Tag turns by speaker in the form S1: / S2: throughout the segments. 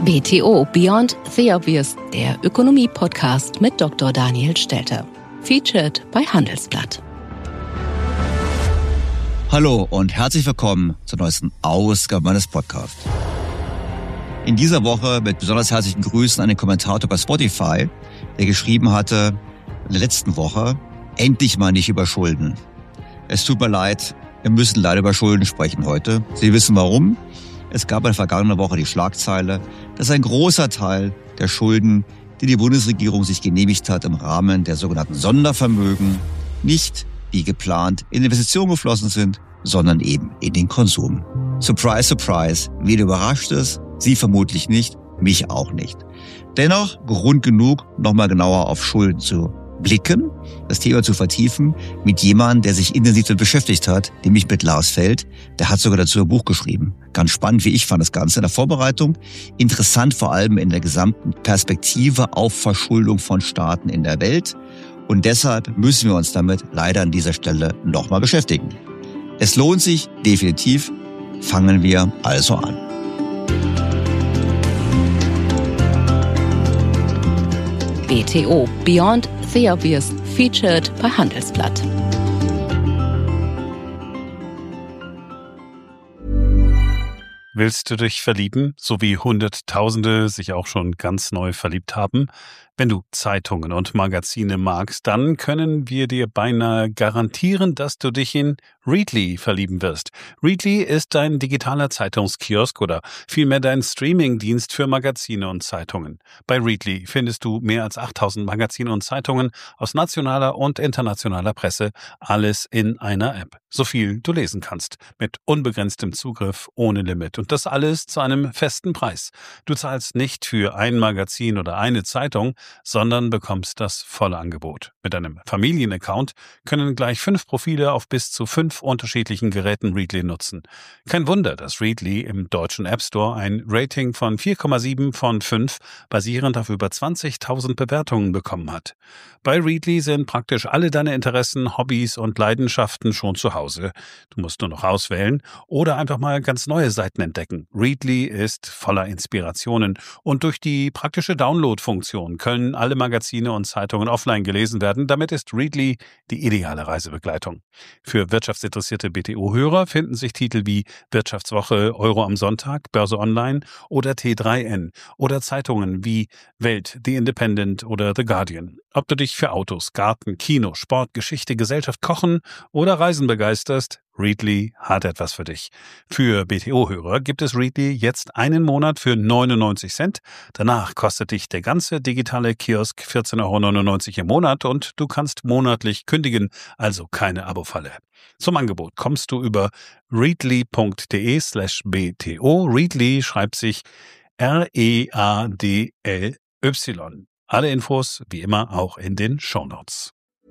S1: BTO Beyond the Obvious, der Ökonomie-Podcast mit Dr. Daniel Stelter. Featured bei Handelsblatt.
S2: Hallo und herzlich willkommen zur neuesten Ausgabe meines Podcasts. In dieser Woche mit besonders herzlichen Grüßen an den Kommentator bei Spotify, der geschrieben hatte, in der letzten Woche, endlich mal nicht über Schulden. Es tut mir leid, wir müssen leider über Schulden sprechen heute. Sie wissen warum. Es gab in der vergangenen Woche die Schlagzeile, dass ein großer Teil der Schulden, die die Bundesregierung sich genehmigt hat im Rahmen der sogenannten Sondervermögen, nicht wie geplant in Investitionen geflossen sind, sondern eben in den Konsum. Surprise, surprise, wen überrascht es? Sie vermutlich nicht, mich auch nicht. Dennoch Grund genug, nochmal genauer auf Schulden zu blicken, das Thema zu vertiefen mit jemandem, der sich intensiv damit beschäftigt hat, nämlich mit Lars Feld. Der hat sogar dazu ein Buch geschrieben. Ganz spannend, wie ich fand das Ganze in der Vorbereitung. Interessant vor allem in der gesamten Perspektive auf Verschuldung von Staaten in der Welt. Und deshalb müssen wir uns damit leider an dieser Stelle nochmal beschäftigen. Es lohnt sich definitiv. Fangen wir also an.
S1: BTO Beyond the Obvious, featured bei Handelsblatt.
S3: Willst du dich verlieben, so wie Hunderttausende sich auch schon ganz neu verliebt haben? Wenn du Zeitungen und Magazine magst, dann können wir dir beinahe garantieren, dass du dich in Readly verlieben wirst. Readly ist dein digitaler Zeitungskiosk oder vielmehr dein Streamingdienst für Magazine und Zeitungen. Bei Readly findest du mehr als 8000 Magazine und Zeitungen aus nationaler und internationaler Presse, alles in einer App. So viel du lesen kannst, mit unbegrenztem Zugriff, ohne Limit. Und das alles zu einem festen Preis. Du zahlst nicht für ein Magazin oder eine Zeitung, sondern bekommst das volle Angebot. Mit einem Familienaccount können gleich 5 Profile auf bis zu 5 unterschiedlichen Geräten Readly nutzen. Kein Wunder, dass Readly im deutschen App Store ein Rating von 4,7 von 5 basierend auf über 20.000 Bewertungen bekommen hat. Bei Readly sind praktisch alle deine Interessen, Hobbys und Leidenschaften schon zu Hause. Du musst nur noch auswählen oder einfach mal ganz neue Seiten entdecken. Readly ist voller Inspirationen und durch die praktische Download-Funktion können alle Magazine und Zeitungen offline gelesen werden. Damit ist Readly die ideale Reisebegleitung. Für wirtschaftsinteressierte BTO-Hörer finden sich Titel wie Wirtschaftswoche, Euro am Sonntag, Börse Online oder T3N oder Zeitungen wie Welt, The Independent oder The Guardian. Ob du dich für Autos, Garten, Kino, Sport, Geschichte, Gesellschaft, Kochen oder Reisen begeisterst, Readly hat etwas für dich. Für BTO-Hörer gibt es Readly jetzt einen Monat für 99 Cent. Danach kostet dich der ganze digitale Kiosk 14,99 € im Monat und du kannst monatlich kündigen, also keine Abo-Falle. Zum Angebot kommst du über readly.de/bto. Readly schreibt sich READLY. Alle Infos wie immer auch in den Shownotes.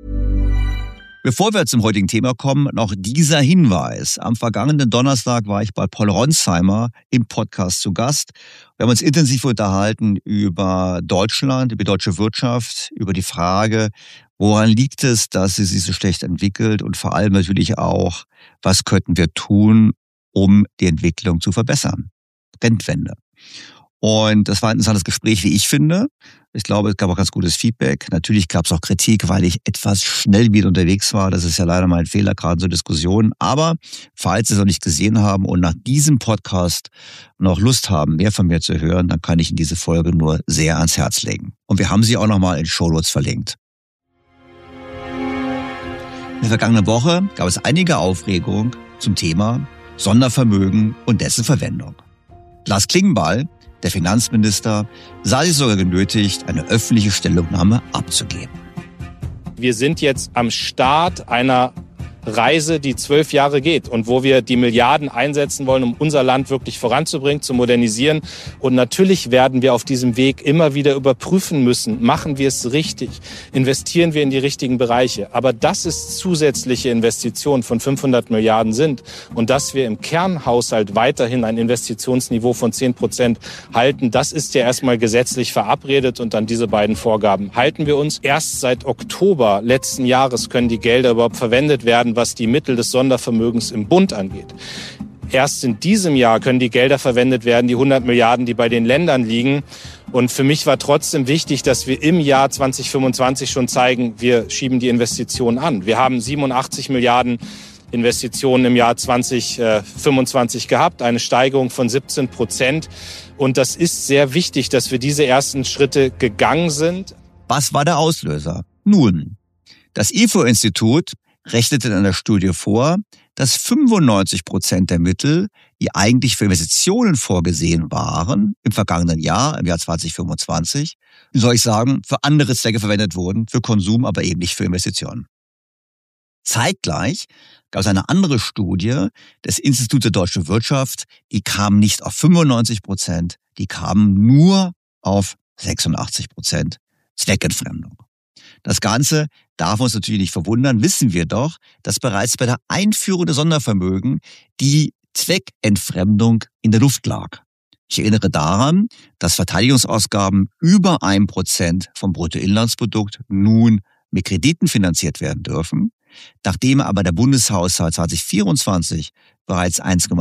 S2: Bevor wir zum heutigen Thema kommen, noch dieser Hinweis. Am vergangenen Donnerstag war ich bei Paul Ronsheimer im Podcast zu Gast. Wir haben uns intensiv unterhalten über Deutschland, über die deutsche Wirtschaft, über die Frage, woran liegt es, dass sie sich so schlecht entwickelt und vor allem natürlich auch, was könnten wir tun, um die Entwicklung zu verbessern. Trendwende. Und das war ein interessantes Gespräch, wie ich finde. Ich glaube, es gab auch ganz gutes Feedback. Natürlich gab es auch Kritik, weil ich etwas schnell wieder unterwegs war. Das ist ja leider mein Fehler, gerade in so Diskussionen. Aber falls Sie es noch nicht gesehen haben und nach diesem Podcast noch Lust haben, mehr von mir zu hören, dann kann ich Ihnen diese Folge nur sehr ans Herz legen. Und wir haben sie auch nochmal in Shownotes verlinkt. In der vergangenen Woche gab es einige Aufregung zum Thema Sondervermögen und dessen Verwendung. Lars Klingbeil, der Finanzminister, sah sich sogar genötigt, eine öffentliche Stellungnahme abzugeben.
S4: Wir sind jetzt am Start einer Reise, die 12 Jahre geht und wo wir die Milliarden einsetzen wollen, um unser Land wirklich voranzubringen, zu modernisieren. Und natürlich werden wir auf diesem Weg immer wieder überprüfen müssen, machen wir es richtig, investieren wir in die richtigen Bereiche. Aber dass es zusätzliche Investitionen von 500 Milliarden sind und dass wir im Kernhaushalt weiterhin ein Investitionsniveau von 10% halten, das ist ja erstmal gesetzlich verabredet und an diese beiden Vorgaben halten wir uns. Erst seit Oktober letzten Jahres können die Gelder überhaupt verwendet werden, was die Mittel des Sondervermögens im Bund angeht. Erst in diesem Jahr können die Gelder verwendet werden, die 100 Milliarden, die bei den Ländern liegen. Und für mich war trotzdem wichtig, dass wir im Jahr 2025 schon zeigen, wir schieben die Investitionen an. Wir haben 87 Milliarden Investitionen im Jahr 2025 gehabt, eine Steigerung von 17%. Und das ist sehr wichtig, dass wir diese ersten Schritte gegangen sind.
S2: Was war der Auslöser? Nun, das IFO-Institut rechnete in einer Studie vor, dass 95% der Mittel, die eigentlich für Investitionen vorgesehen waren, im vergangenen Jahr, im Jahr 2025, wie soll ich sagen, für andere Zwecke verwendet wurden, für Konsum, aber eben nicht für Investitionen. Zeitgleich gab es eine andere Studie des Instituts der deutschen Wirtschaft, die kam nicht auf 95%, die kam nur auf 86% Zweckentfremdung. Das Ganze darf uns natürlich nicht verwundern, wissen wir doch, dass bereits bei der Einführung der Sondervermögen die Zweckentfremdung in der Luft lag. Ich erinnere daran, dass Verteidigungsausgaben über 1% vom Bruttoinlandsprodukt nun mit Krediten finanziert werden dürfen. Nachdem aber der Bundeshaushalt 2024 bereits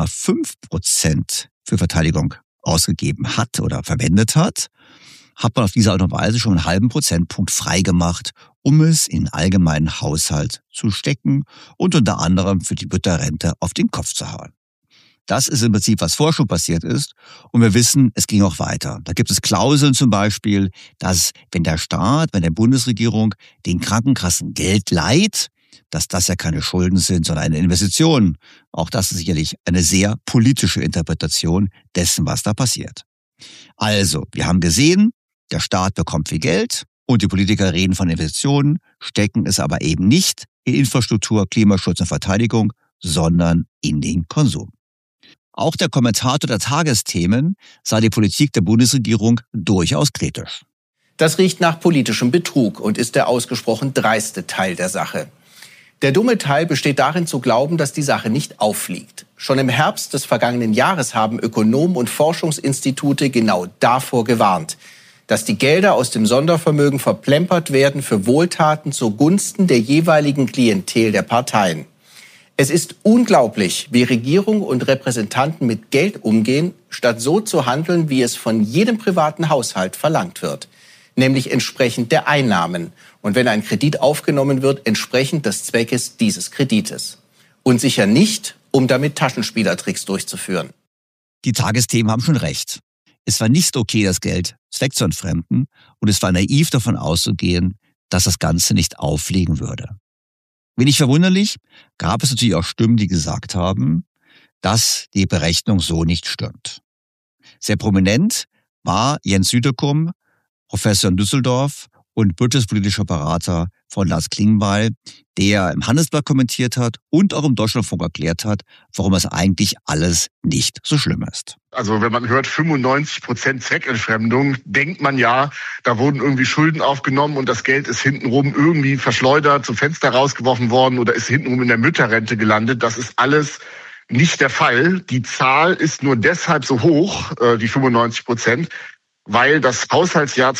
S2: 1,5% für Verteidigung ausgegeben hat oder verwendet hat, hat man auf diese Art und Weise schon einen halben Prozentpunkt freigemacht, um es in den allgemeinen Haushalt zu stecken und unter anderem für die Mütterrente auf den Kopf zu hauen. Das ist im Prinzip, was vorher schon passiert ist. Und wir wissen, es ging auch weiter. Da gibt es Klauseln zum Beispiel, dass wenn der Staat, wenn der Bundesregierung den Krankenkassen Geld leiht, dass das ja keine Schulden sind, sondern eine Investition. Auch das ist sicherlich eine sehr politische Interpretation dessen, was da passiert. Also, wir haben gesehen, der Staat bekommt viel Geld und die Politiker reden von Investitionen, stecken es aber eben nicht in Infrastruktur, Klimaschutz und Verteidigung, sondern in den Konsum. Auch der Kommentator der Tagesthemen sah die Politik der Bundesregierung durchaus kritisch.
S5: Das riecht nach politischem Betrug und ist der ausgesprochen dreiste Teil der Sache. Der dumme Teil besteht darin zu glauben, dass die Sache nicht auffliegt. Schon im Herbst des vergangenen Jahres haben Ökonomen und Forschungsinstitute genau davor gewarnt, dass die Gelder aus dem Sondervermögen verplempert werden für Wohltaten zugunsten der jeweiligen Klientel der Parteien. Es ist unglaublich, wie Regierung und Repräsentanten mit Geld umgehen, statt so zu handeln, wie es von jedem privaten Haushalt verlangt wird, nämlich entsprechend der Einnahmen und wenn ein Kredit aufgenommen wird, entsprechend des Zweckes dieses Kredites. Und sicher nicht, um damit Taschenspielertricks durchzuführen.
S2: Die Tagesthemen haben schon recht. Es war nicht okay, das Geld zweckzuentfremden und es war naiv davon auszugehen, dass das Ganze nicht auffliegen würde. Wenig verwunderlich gab es natürlich auch Stimmen, die gesagt haben, dass die Berechnung so nicht stimmt. Sehr prominent war Jens Südekum, Professor in Düsseldorf und wirtschaftspolitischer Berater von Lars Klingbeil, der im Handelsblatt kommentiert hat und auch im Deutschlandfunk erklärt hat, warum es eigentlich alles nicht so schlimm ist.
S6: Also wenn man hört 95% Zweckentfremdung, denkt man ja, da wurden irgendwie Schulden aufgenommen und das Geld ist hintenrum irgendwie verschleudert, zum Fenster rausgeworfen worden oder ist hintenrum in der Mütterrente gelandet. Das ist alles nicht der Fall. Die Zahl ist nur deshalb so hoch, die 95%, weil das Haushaltsjahr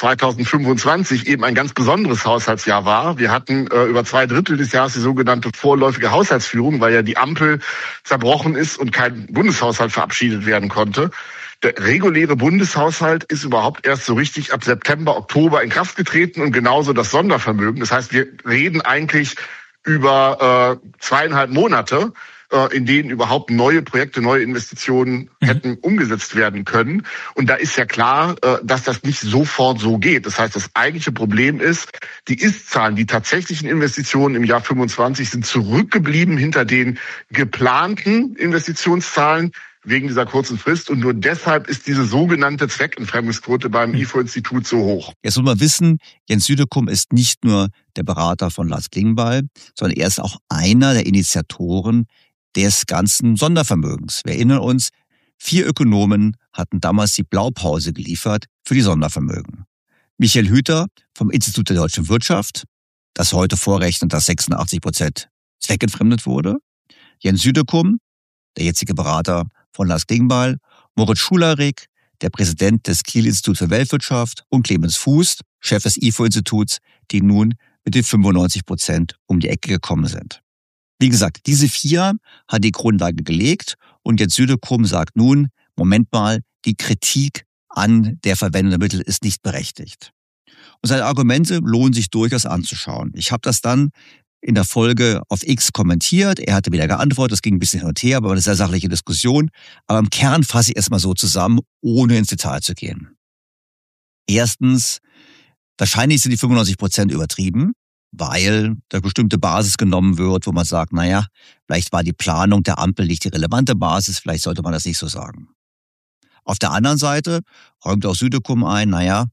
S6: 2025 eben ein ganz besonderes Haushaltsjahr war. Wir hatten über 2/3 des Jahres die sogenannte vorläufige Haushaltsführung, weil ja die Ampel zerbrochen ist und kein Bundeshaushalt verabschiedet werden konnte. Der reguläre Bundeshaushalt ist überhaupt erst so richtig ab September, Oktober in Kraft getreten und genauso das Sondervermögen. Das heißt, wir reden eigentlich über 2,5 Monate, in denen überhaupt neue Projekte, neue Investitionen hätten umgesetzt werden können. Und da ist ja klar, dass das nicht sofort so geht. Das heißt, das eigentliche Problem ist, die Ist-Zahlen, die tatsächlichen Investitionen im Jahr 25 sind zurückgeblieben hinter den geplanten Investitionszahlen wegen dieser kurzen Frist. Und nur deshalb ist diese sogenannte Zweckentfremdungsquote beim IFO-Institut so hoch.
S2: Jetzt muss man wissen, Jens Südekum ist nicht nur der Berater von Lars Klingbeil, sondern er ist auch einer der Initiatoren des ganzen Sondervermögens. Wir erinnern uns, 4 Ökonomen hatten damals die Blaupause geliefert für die Sondervermögen. Michael Hüter vom Institut der deutschen Wirtschaft, das heute vorrechnet, dass 86% zweckentfremdet wurde. Jens Südekum, der jetzige Berater von Lars Klingbeil, Moritz Schularik, der Präsident des Kiel-Instituts für Weltwirtschaft und Clemens Fuß, Chef des IFO-Instituts, die nun mit den 95% um die Ecke gekommen sind. Wie gesagt, diese 4 hat die Grundlage gelegt Und jetzt Südekum sagt nun, Moment mal, die Kritik an der Verwendung der Mittel ist nicht berechtigt. Und seine Argumente lohnen sich durchaus anzuschauen. Ich habe das dann in der Folge auf X kommentiert. Er hatte wieder geantwortet, das ging ein bisschen hin und her, aber eine sehr sachliche Diskussion. Aber im Kern fasse ich erstmal so zusammen, ohne ins Detail zu gehen. Erstens, wahrscheinlich sind die 95% übertrieben, weil da bestimmte Basis genommen wird, wo man sagt, naja, vielleicht war die Planung der Ampel nicht die relevante Basis, vielleicht sollte man das nicht so sagen. Auf der anderen Seite räumt auch Südekum ein,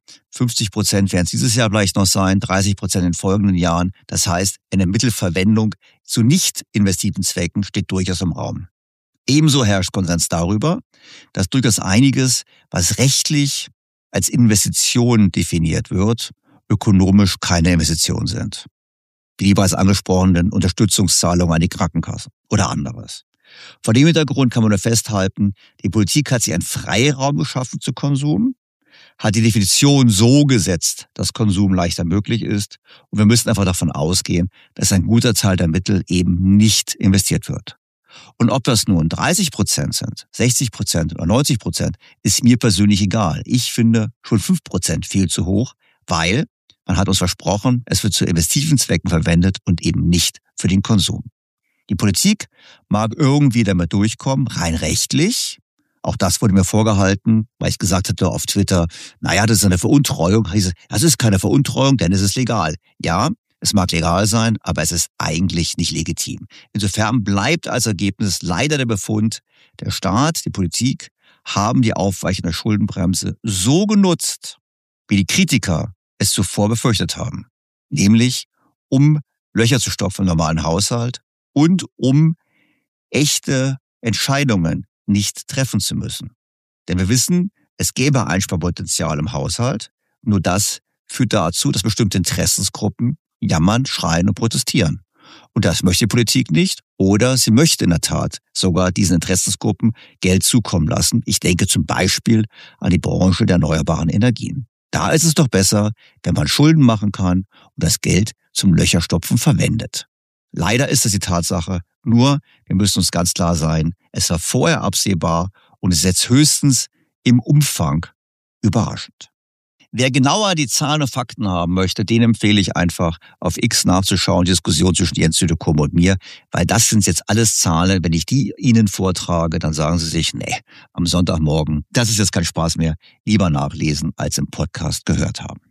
S2: 50% werden es dieses Jahr vielleicht noch sein, 30% in den folgenden Jahren. Das heißt, eine Mittelverwendung zu nicht investiven Zwecken steht durchaus im Raum. Ebenso herrscht Konsens darüber, dass durchaus einiges, was rechtlich als Investition definiert wird, ökonomisch keine Investitionen sind. Wie die bereits angesprochenen Unterstützungszahlungen an die Krankenkassen oder anderes. Vor dem Hintergrund kann man nur festhalten, die Politik hat sich einen Freiraum geschaffen zu Konsum, hat die Definition so gesetzt, dass Konsum leichter möglich ist und wir müssen einfach davon ausgehen, dass ein guter Teil der Mittel eben nicht investiert wird. Und ob das nun 30% sind, 60% oder 90%, ist mir persönlich egal. Ich finde schon 5% viel zu hoch, weil man hat uns versprochen, es wird zu investiven Zwecken verwendet und eben nicht für den Konsum. Die Politik mag irgendwie damit durchkommen, rein rechtlich. Auch das wurde mir vorgehalten, weil ich gesagt hatte auf Twitter, das ist eine Veruntreuung. Das ist keine Veruntreuung, denn es ist legal. Ja, es mag legal sein, aber es ist eigentlich nicht legitim. Insofern bleibt als Ergebnis leider der Befund, der Staat, die Politik haben die aufweichende Schuldenbremse so genutzt, wie die Kritiker es zuvor befürchtet haben. Nämlich, um Löcher zu stopfen im normalen Haushalt und um echte Entscheidungen nicht treffen zu müssen. Denn wir wissen, es gäbe Einsparpotenzial im Haushalt, nur das führt dazu, dass bestimmte Interessensgruppen jammern, schreien und protestieren. Und das möchte die Politik nicht oder sie möchte in der Tat sogar diesen Interessensgruppen Geld zukommen lassen. Ich denke zum Beispiel an die Branche der erneuerbaren Energien. Da ist es doch besser, wenn man Schulden machen kann und das Geld zum Löcherstopfen verwendet. Leider ist das die Tatsache, nur wir müssen uns ganz klar sein, es war vorher absehbar und es ist jetzt höchstens im Umfang überraschend. Wer genauer die Zahlen und Fakten haben möchte, den empfehle ich einfach auf X nachzuschauen, die Diskussion zwischen Jens Südekum und mir, weil das sind jetzt alles Zahlen, wenn ich die Ihnen vortrage, dann sagen Sie sich, am Sonntagmorgen, das ist jetzt kein Spaß mehr, lieber nachlesen als im Podcast gehört haben.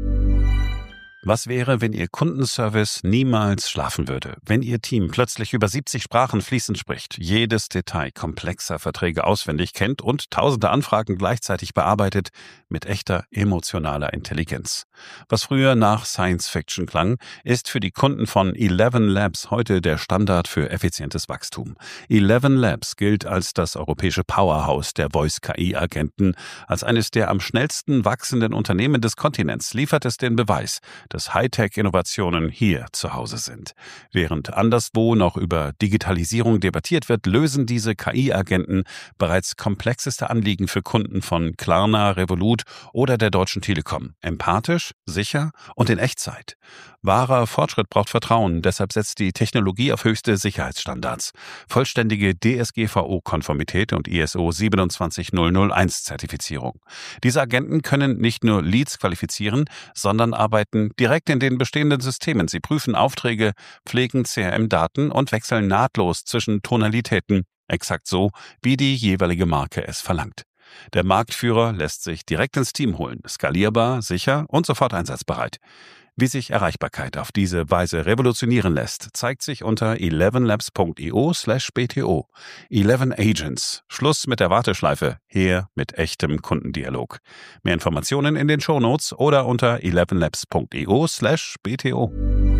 S3: Was wäre, wenn Ihr Kundenservice niemals schlafen würde? Wenn Ihr Team plötzlich über 70 Sprachen fließend spricht, jedes Detail komplexer Verträge auswendig kennt und tausende Anfragen gleichzeitig bearbeitet mit echter emotionaler Intelligenz. Was früher nach Science Fiction klang, ist für die Kunden von 11 Labs heute der Standard für effizientes Wachstum. 11 Labs gilt als das europäische Powerhouse der Voice-KI-Agenten. Als eines der am schnellsten wachsenden Unternehmen des Kontinents liefert es den Beweis, dass Hightech-Innovationen hier zu Hause sind. Während anderswo noch über Digitalisierung debattiert wird, lösen diese KI-Agenten bereits komplexeste Anliegen für Kunden von Klarna, Revolut oder der Deutschen Telekom. Empathisch, sicher und in Echtzeit. Wahrer Fortschritt braucht Vertrauen, deshalb setzt die Technologie auf höchste Sicherheitsstandards. Vollständige DSGVO-Konformität und ISO 27001-Zertifizierung. Diese Agenten können nicht nur Leads qualifizieren, sondern arbeiten direkt in den bestehenden Systemen. Sie prüfen Aufträge, pflegen CRM-Daten und wechseln nahtlos zwischen Tonalitäten, exakt so, wie die jeweilige Marke es verlangt. Der Marktführer lässt sich direkt ins Team holen, skalierbar, sicher und sofort einsatzbereit. Wie sich Erreichbarkeit auf diese Weise revolutionieren lässt, zeigt sich unter 11labs.io/BTO. 11 Agents. Schluss mit der Warteschleife. Her mit echtem Kundendialog. Mehr Informationen in den Shownotes oder unter 11labs.io/BTO.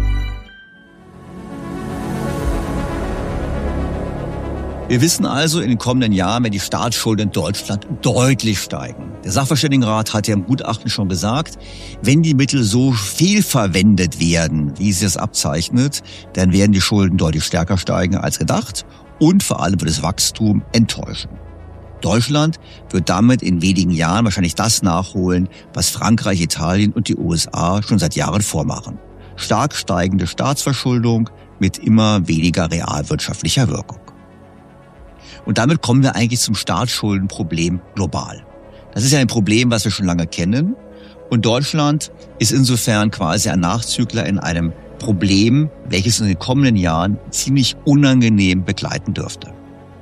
S2: Wir wissen also, in den kommenden Jahren werden die Staatsschulden in Deutschland deutlich steigen. Der Sachverständigenrat hat ja im Gutachten schon gesagt, wenn die Mittel so viel verwendet werden, wie sie es abzeichnet, dann werden die Schulden deutlich stärker steigen als gedacht und vor allem wird das Wachstum enttäuschen. Deutschland wird damit in wenigen Jahren wahrscheinlich das nachholen, was Frankreich, Italien und die USA schon seit Jahren vormachen. Stark steigende Staatsverschuldung mit immer weniger realwirtschaftlicher Wirkung. Und damit kommen wir eigentlich zum Staatsschuldenproblem global. Das ist ja ein Problem, was wir schon lange kennen. Und Deutschland ist insofern quasi ein Nachzügler in einem Problem, welches in den kommenden Jahren ziemlich unangenehm begleiten dürfte.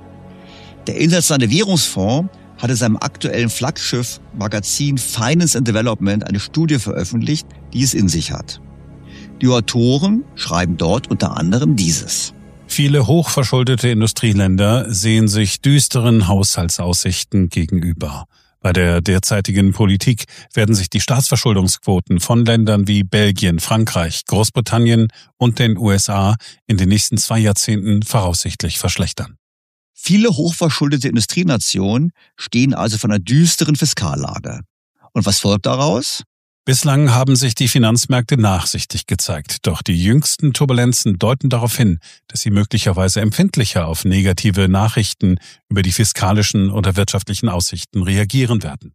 S2: Der Internationale Währungsfonds hat in seinem aktuellen Flaggschiff-Magazin Finance and Development eine Studie veröffentlicht, die es in sich hat. Die Autoren schreiben dort unter anderem dieses:
S3: Viele hochverschuldete Industrieländer sehen sich düsteren Haushaltsaussichten gegenüber. Bei der derzeitigen Politik werden sich die Staatsverschuldungsquoten von Ländern wie Belgien, Frankreich, Großbritannien und den USA in den nächsten 2 Jahrzehnten voraussichtlich verschlechtern.
S2: Viele hochverschuldete Industrienationen stehen also vor einer düsteren Fiskallage. Und was folgt daraus?
S3: Bislang haben sich die Finanzmärkte nachsichtig gezeigt, doch die jüngsten Turbulenzen deuten darauf hin, dass sie möglicherweise empfindlicher auf negative Nachrichten über die fiskalischen oder wirtschaftlichen Aussichten reagieren werden.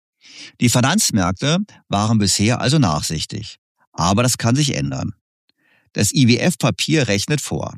S2: Die Finanzmärkte waren bisher also nachsichtig. Aber das kann sich ändern. Das IWF-Papier rechnet vor: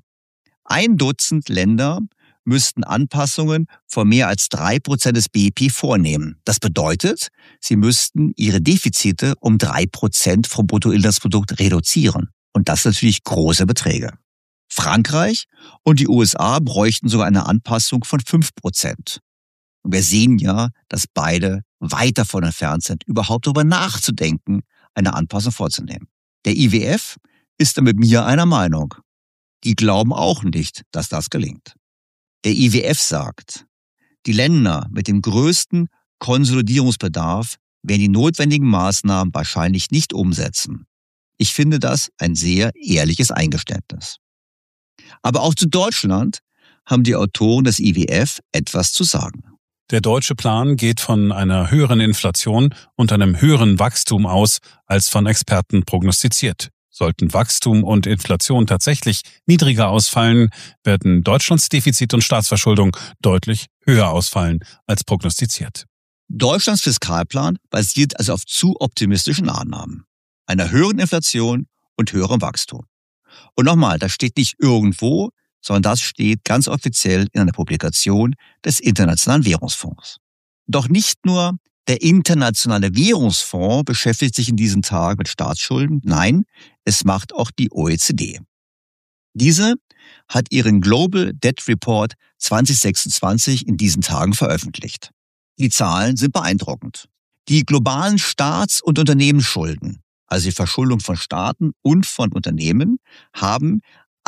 S2: 1 Dutzend Länder müssten Anpassungen von mehr als 3% des BIP vornehmen. Das bedeutet, sie müssten ihre Defizite um 3% vom Bruttoinlandsprodukt reduzieren. Und das sind natürlich große Beträge. Frankreich und die USA bräuchten sogar eine Anpassung von 5%. Und wir sehen ja, dass beide weit davon entfernt sind, überhaupt darüber nachzudenken, eine Anpassung vorzunehmen. Der IWF ist da mit mir einer Meinung. Die glauben auch nicht, dass das gelingt. Der IWF sagt, die Länder mit dem größten Konsolidierungsbedarf werden die notwendigen Maßnahmen wahrscheinlich nicht umsetzen. Ich finde das ein sehr ehrliches Eingeständnis. Aber auch zu Deutschland haben die Autoren des IWF etwas zu sagen.
S3: Der deutsche Plan geht von einer höheren Inflation und einem höheren Wachstum aus, als von Experten prognostiziert. Sollten Wachstum und Inflation tatsächlich niedriger ausfallen, werden Deutschlands Defizit und Staatsverschuldung deutlich höher ausfallen als prognostiziert.
S2: Deutschlands Fiskalplan basiert also auf zu optimistischen Annahmen, einer höheren Inflation und höherem Wachstum. Und nochmal, das steht nicht irgendwo, sondern das steht ganz offiziell in einer Publikation des Internationalen Währungsfonds. Doch nicht nur der Internationale Währungsfonds beschäftigt sich in diesen Tagen mit Staatsschulden. Nein, es macht auch die OECD. Diese hat ihren Global Debt Report 2026 in diesen Tagen veröffentlicht. Die Zahlen sind beeindruckend. Die globalen Staats- und Unternehmensschulden, also die Verschuldung von Staaten und von Unternehmen, haben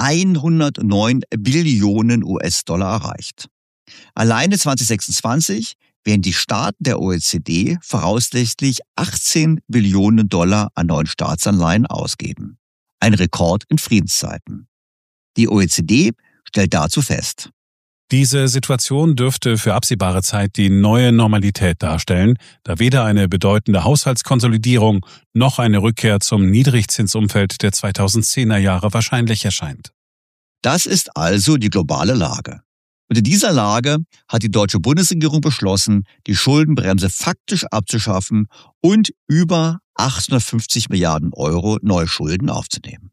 S2: 109 Billionen US-Dollar erreicht. Alleine 2026 werden die Staaten der OECD voraussichtlich 18 Billionen Dollar an neuen Staatsanleihen ausgeben. Ein Rekord in Friedenszeiten. Die OECD stellt dazu fest:
S3: Diese Situation dürfte für absehbare Zeit die neue Normalität darstellen, da weder eine bedeutende Haushaltskonsolidierung noch eine Rückkehr zum Niedrigzinsumfeld der 2010er Jahre wahrscheinlich erscheint.
S2: Das ist also die globale Lage. Und in dieser Lage hat die deutsche Bundesregierung beschlossen, die Schuldenbremse faktisch abzuschaffen und über 850 Milliarden Euro neue Schulden aufzunehmen.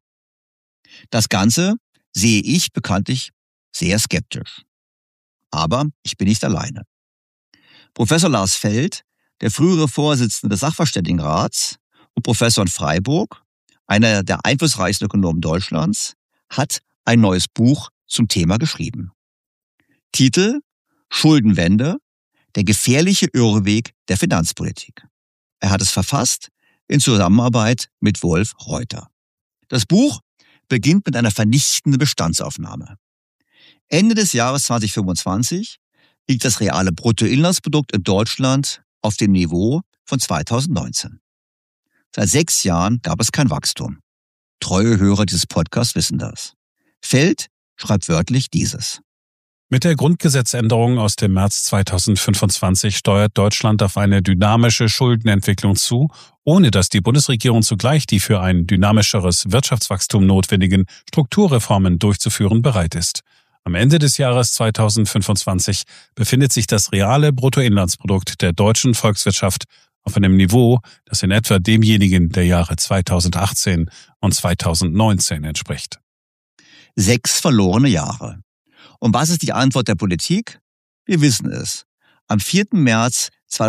S2: Das Ganze sehe ich bekanntlich sehr skeptisch. Aber ich bin nicht alleine. Professor Lars Feld, der frühere Vorsitzende des Sachverständigenrats und Professor in Freiburg, einer der einflussreichsten Ökonomen Deutschlands, hat ein neues Buch zum Thema geschrieben. Titel: Schuldenwende, der gefährliche Irrweg der Finanzpolitik. Er hat es verfasst in Zusammenarbeit mit Wolf Reuter. Das Buch beginnt mit einer vernichtenden Bestandsaufnahme. Ende des Jahres 2025 liegt das reale Bruttoinlandsprodukt in Deutschland auf dem Niveau von 2019. Seit 6 Jahren gab es kein Wachstum. Treue Hörer dieses Podcasts wissen das. Feld schreibt wörtlich dieses:
S3: Mit der Grundgesetzänderung aus dem März 2025 steuert Deutschland auf eine dynamische Schuldenentwicklung zu, ohne dass die Bundesregierung zugleich die für ein dynamischeres Wirtschaftswachstum notwendigen Strukturreformen durchzuführen bereit ist. Am Ende des Jahres 2025 befindet sich das reale Bruttoinlandsprodukt der deutschen Volkswirtschaft auf einem Niveau, das in etwa demjenigen der Jahre 2018 und 2019 entspricht.
S2: 6 verlorene Jahre. Und was ist die Antwort der Politik? Wir wissen es. Am 4. März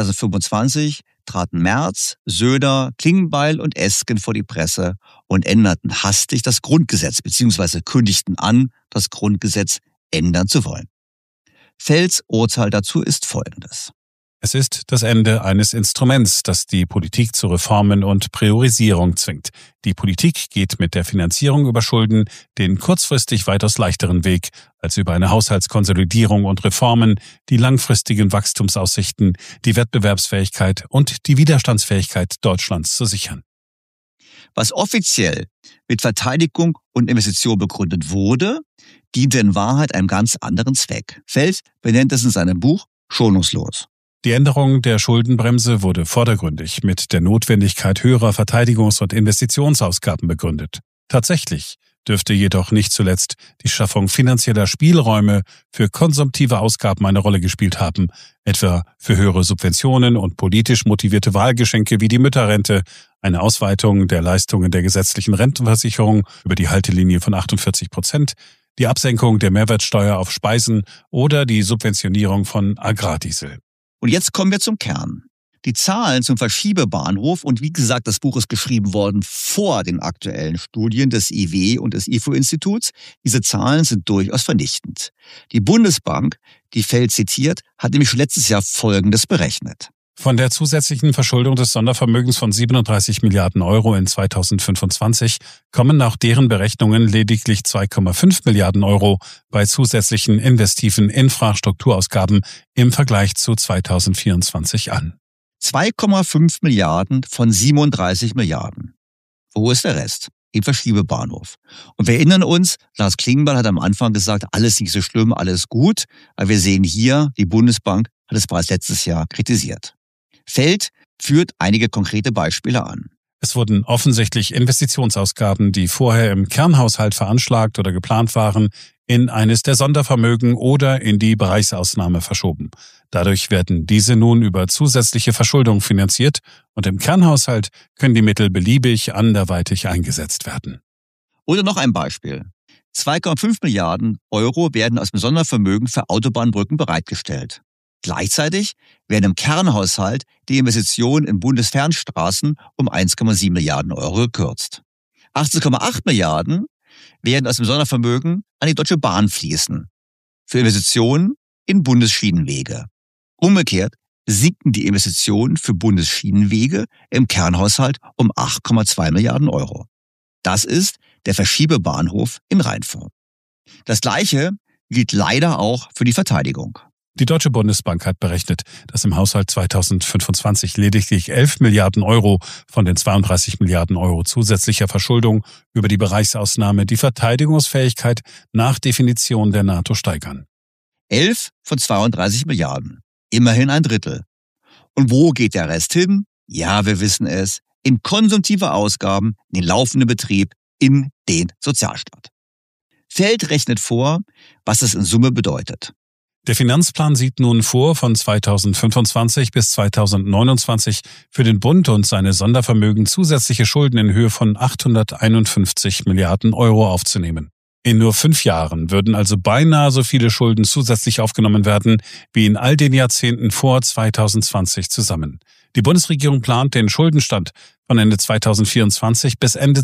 S2: 2025 traten Merz, Söder, Klingbeil und Esken vor die Presse und änderten hastig das Grundgesetz bzw. kündigten an, das Grundgesetz ändern zu wollen. Felds Urteil dazu ist folgendes.
S3: Es ist das Ende eines Instruments, das die Politik zu Reformen und Priorisierung zwingt. Die Politik geht mit der Finanzierung über Schulden den kurzfristig weitaus leichteren Weg, als über eine Haushaltskonsolidierung und Reformen die langfristigen Wachstumsaussichten, die Wettbewerbsfähigkeit und die Widerstandsfähigkeit Deutschlands zu sichern.
S2: Was offiziell mit Verteidigung und Investition begründet wurde, diente in Wahrheit einem ganz anderen Zweck. Feld benennt es in seinem Buch schonungslos.
S3: Die Änderung der Schuldenbremse wurde vordergründig mit der Notwendigkeit höherer Verteidigungs- und Investitionsausgaben begründet. Tatsächlich dürfte jedoch nicht zuletzt die Schaffung finanzieller Spielräume für konsumtive Ausgaben eine Rolle gespielt haben, etwa für höhere Subventionen und politisch motivierte Wahlgeschenke wie die Mütterrente, eine Ausweitung der Leistungen der gesetzlichen Rentenversicherung über die Haltelinie von 48%, die Absenkung der Mehrwertsteuer auf Speisen oder die Subventionierung von Agrardiesel.
S2: Und jetzt kommen wir zum Kern. Die Zahlen zum Verschiebebahnhof, und wie gesagt, das Buch ist geschrieben worden vor den aktuellen Studien des IW und des IFO-Instituts. Diese Zahlen sind durchaus vernichtend. Die Bundesbank, die Feld zitiert, hat nämlich schon letztes Jahr Folgendes berechnet.
S3: Von der zusätzlichen Verschuldung des Sondervermögens von 37 Milliarden Euro in 2025 kommen nach deren Berechnungen lediglich 2,5 Milliarden Euro bei zusätzlichen investiven Infrastrukturausgaben im Vergleich zu 2024 an.
S2: 2,5 Milliarden von 37 Milliarden. Wo ist der Rest? Im Verschiebebahnhof. Und wir erinnern uns, Lars Klingbeil hat am Anfang gesagt, alles nicht so schlimm, alles gut. Aber wir sehen hier, die Bundesbank hat es bereits letztes Jahr kritisiert. Feld führt einige konkrete Beispiele an.
S3: Es wurden offensichtlich Investitionsausgaben, die vorher im Kernhaushalt veranschlagt oder geplant waren, in eines der Sondervermögen oder in die Bereichsausnahme verschoben. Dadurch werden diese nun über zusätzliche Verschuldung finanziert und im Kernhaushalt können die Mittel beliebig anderweitig eingesetzt werden.
S2: Oder noch ein Beispiel. 2,5 Milliarden Euro werden aus dem Sondervermögen für Autobahnbrücken bereitgestellt. Gleichzeitig werden im Kernhaushalt die Investitionen in Bundesfernstraßen um 1,7 Milliarden Euro gekürzt. 18,8 Milliarden werden aus dem Sondervermögen an die Deutsche Bahn fließen. Für Investitionen in Bundesschienenwege. Umgekehrt sinken die Investitionen für Bundesschienenwege im Kernhaushalt um 8,2 Milliarden Euro. Das ist der Verschiebebahnhof in Reinform. Das Gleiche gilt leider auch für die Verteidigung.
S3: Die Deutsche Bundesbank hat berechnet, dass im Haushalt 2025 lediglich 11 Milliarden Euro von den 32 Milliarden Euro zusätzlicher Verschuldung über die Bereichsausnahme die Verteidigungsfähigkeit nach Definition der NATO steigern.
S2: 11 von 32 Milliarden. Immerhin ein Drittel. Und wo geht der Rest hin? Ja, wir wissen es. In konsumtive Ausgaben, in den laufenden Betrieb, in den Sozialstaat. Feld rechnet vor, was es in Summe bedeutet.
S3: Der Finanzplan sieht nun vor, von 2025 bis 2029 für den Bund und seine Sondervermögen zusätzliche Schulden in Höhe von 851 Milliarden Euro aufzunehmen. In nur 5 Jahren würden also beinahe so viele Schulden zusätzlich aufgenommen werden, wie in all den Jahrzehnten vor 2020 zusammen. Die Bundesregierung plant den Schuldenstand von Ende 2024 bis Ende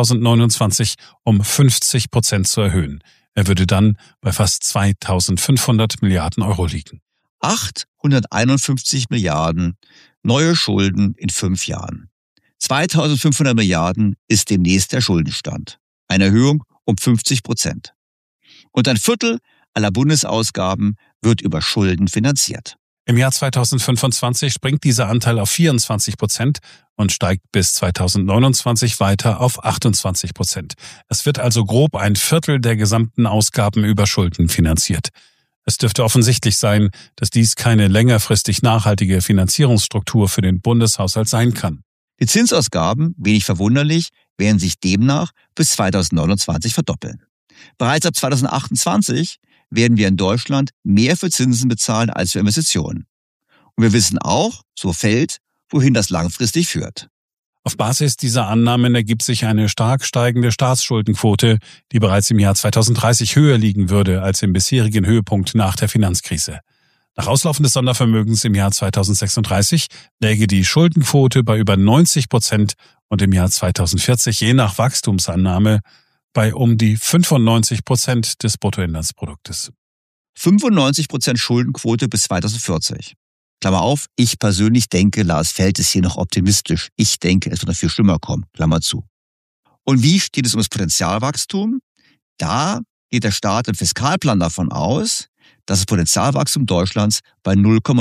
S3: 2029 um 50% zu erhöhen. Er würde dann bei fast 2.500 Milliarden Euro liegen.
S2: 851 Milliarden neue Schulden in 5 Jahren. 2.500 Milliarden ist demnächst der Schuldenstand. Eine Erhöhung um 50%. Und ein Viertel aller Bundesausgaben wird über Schulden finanziert.
S3: Im Jahr 2025 springt dieser Anteil auf 24% und steigt bis 2029 weiter auf 28%. Es wird also grob ein Viertel der gesamten Ausgaben über Schulden finanziert. Es dürfte offensichtlich sein, dass dies keine längerfristig nachhaltige Finanzierungsstruktur für den Bundeshaushalt sein kann.
S2: Die Zinsausgaben, wenig verwunderlich, werden sich demnach bis 2029 verdoppeln. Bereits ab 2028 werden wir in Deutschland mehr für Zinsen bezahlen als für Investitionen. Und wir wissen auch, so Feld, wohin das langfristig führt.
S3: Auf Basis dieser Annahmen ergibt sich eine stark steigende Staatsschuldenquote, die bereits im Jahr 2030 höher liegen würde als im bisherigen Höhepunkt nach der Finanzkrise. Nach Auslaufen des Sondervermögens im Jahr 2036 läge die Schuldenquote bei über 90% und im Jahr 2040 je nach Wachstumsannahme bei um die 95% des Bruttoinlandsproduktes.
S2: 95% Schuldenquote bis 2040. Klammer auf, ich persönlich denke, Lars Feld ist hier noch optimistisch. Ich denke, es wird noch viel schlimmer kommen. Klammer zu. Und wie steht es um das Potenzialwachstum? Da geht der Staat im Fiskalplan davon aus, dass das Potenzialwachstum Deutschlands bei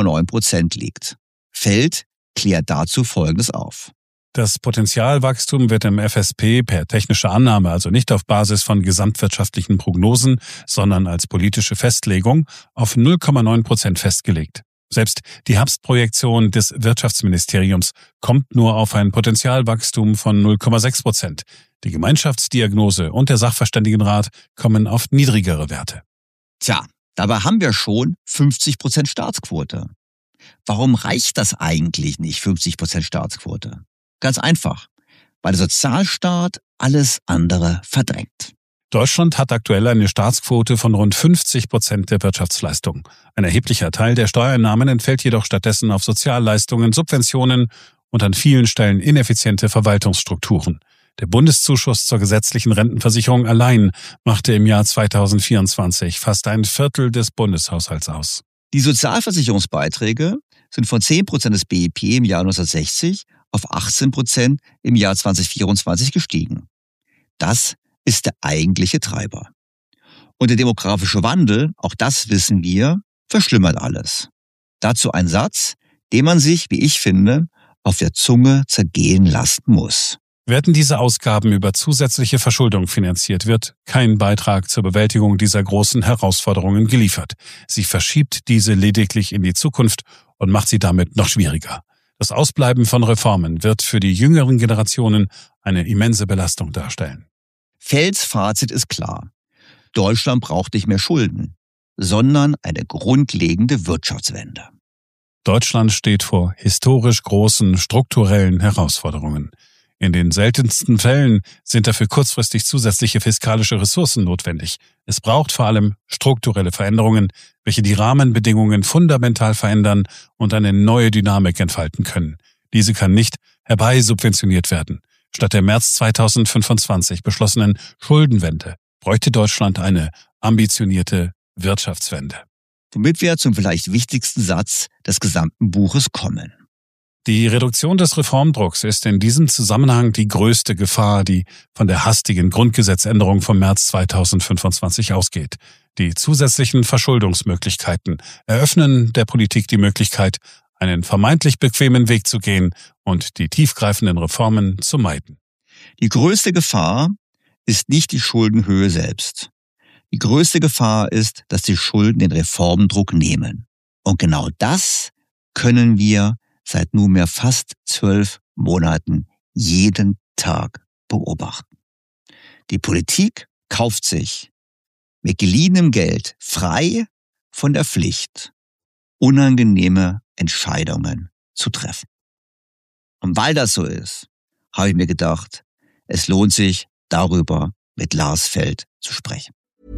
S2: 0,9% liegt. Feld klärt dazu Folgendes auf.
S3: Das Potenzialwachstum wird im FSP per technischer Annahme, also nicht auf Basis von gesamtwirtschaftlichen Prognosen, sondern als politische Festlegung auf 0,9% festgelegt. Selbst die Herbstprojektion des Wirtschaftsministeriums kommt nur auf ein Potenzialwachstum von 0,6%. Die Gemeinschaftsdiagnose und der Sachverständigenrat kommen auf niedrigere Werte.
S2: Tja, dabei haben wir schon 50% Staatsquote. Warum reicht das eigentlich nicht, 50% Staatsquote? Ganz einfach, weil der Sozialstaat alles andere verdrängt.
S3: Deutschland hat aktuell eine Staatsquote von rund 50% der Wirtschaftsleistung. Ein erheblicher Teil der Steuereinnahmen entfällt jedoch stattdessen auf Sozialleistungen, Subventionen und an vielen Stellen ineffiziente Verwaltungsstrukturen. Der Bundeszuschuss zur gesetzlichen Rentenversicherung allein machte im Jahr 2024 fast ein Viertel des Bundeshaushalts aus.
S2: Die Sozialversicherungsbeiträge sind von 10% des BIP im Jahr 1960 auf 18% im Jahr 2024 gestiegen. Das ist der eigentliche Treiber. Und der demografische Wandel, auch das wissen wir, verschlimmert alles. Dazu ein Satz, den man sich, wie ich finde, auf der Zunge zergehen lassen muss.
S3: Werden diese Ausgaben über zusätzliche Verschuldung finanziert, wird kein Beitrag zur Bewältigung dieser großen Herausforderungen geliefert. Sie verschiebt diese lediglich in die Zukunft und macht sie damit noch schwieriger. Das Ausbleiben von Reformen wird für die jüngeren Generationen eine immense Belastung darstellen.
S2: Felds Fazit ist klar. Deutschland braucht nicht mehr Schulden, sondern eine grundlegende Wirtschaftswende.
S3: Deutschland steht vor historisch großen strukturellen Herausforderungen. In den seltensten Fällen sind dafür kurzfristig zusätzliche fiskalische Ressourcen notwendig. Es braucht vor allem strukturelle Veränderungen, welche die Rahmenbedingungen fundamental verändern und eine neue Dynamik entfalten können. Diese kann nicht herbeisubventioniert werden. Statt der März 2025 beschlossenen Schuldenwende bräuchte Deutschland eine ambitionierte Wirtschaftswende.
S2: Womit wir zum vielleicht wichtigsten Satz des gesamten Buches kommen.
S3: Die Reduktion des Reformdrucks ist in diesem Zusammenhang die größte Gefahr, die von der hastigen Grundgesetzänderung vom März 2025 ausgeht. Die zusätzlichen Verschuldungsmöglichkeiten eröffnen der Politik die Möglichkeit, einen vermeintlich bequemen Weg zu gehen und die tiefgreifenden Reformen zu meiden.
S2: Die größte Gefahr ist nicht die Schuldenhöhe selbst. Die größte Gefahr ist, dass die Schulden den Reformdruck nehmen. Und genau das können wir seit nunmehr fast 12 Monaten jeden Tag beobachten. Die Politik kauft sich mit geliehenem Geld frei von der Pflicht, unangenehme Entscheidungen zu treffen. Und weil das so ist, habe ich mir gedacht, es lohnt sich, darüber mit Lars Feld zu sprechen.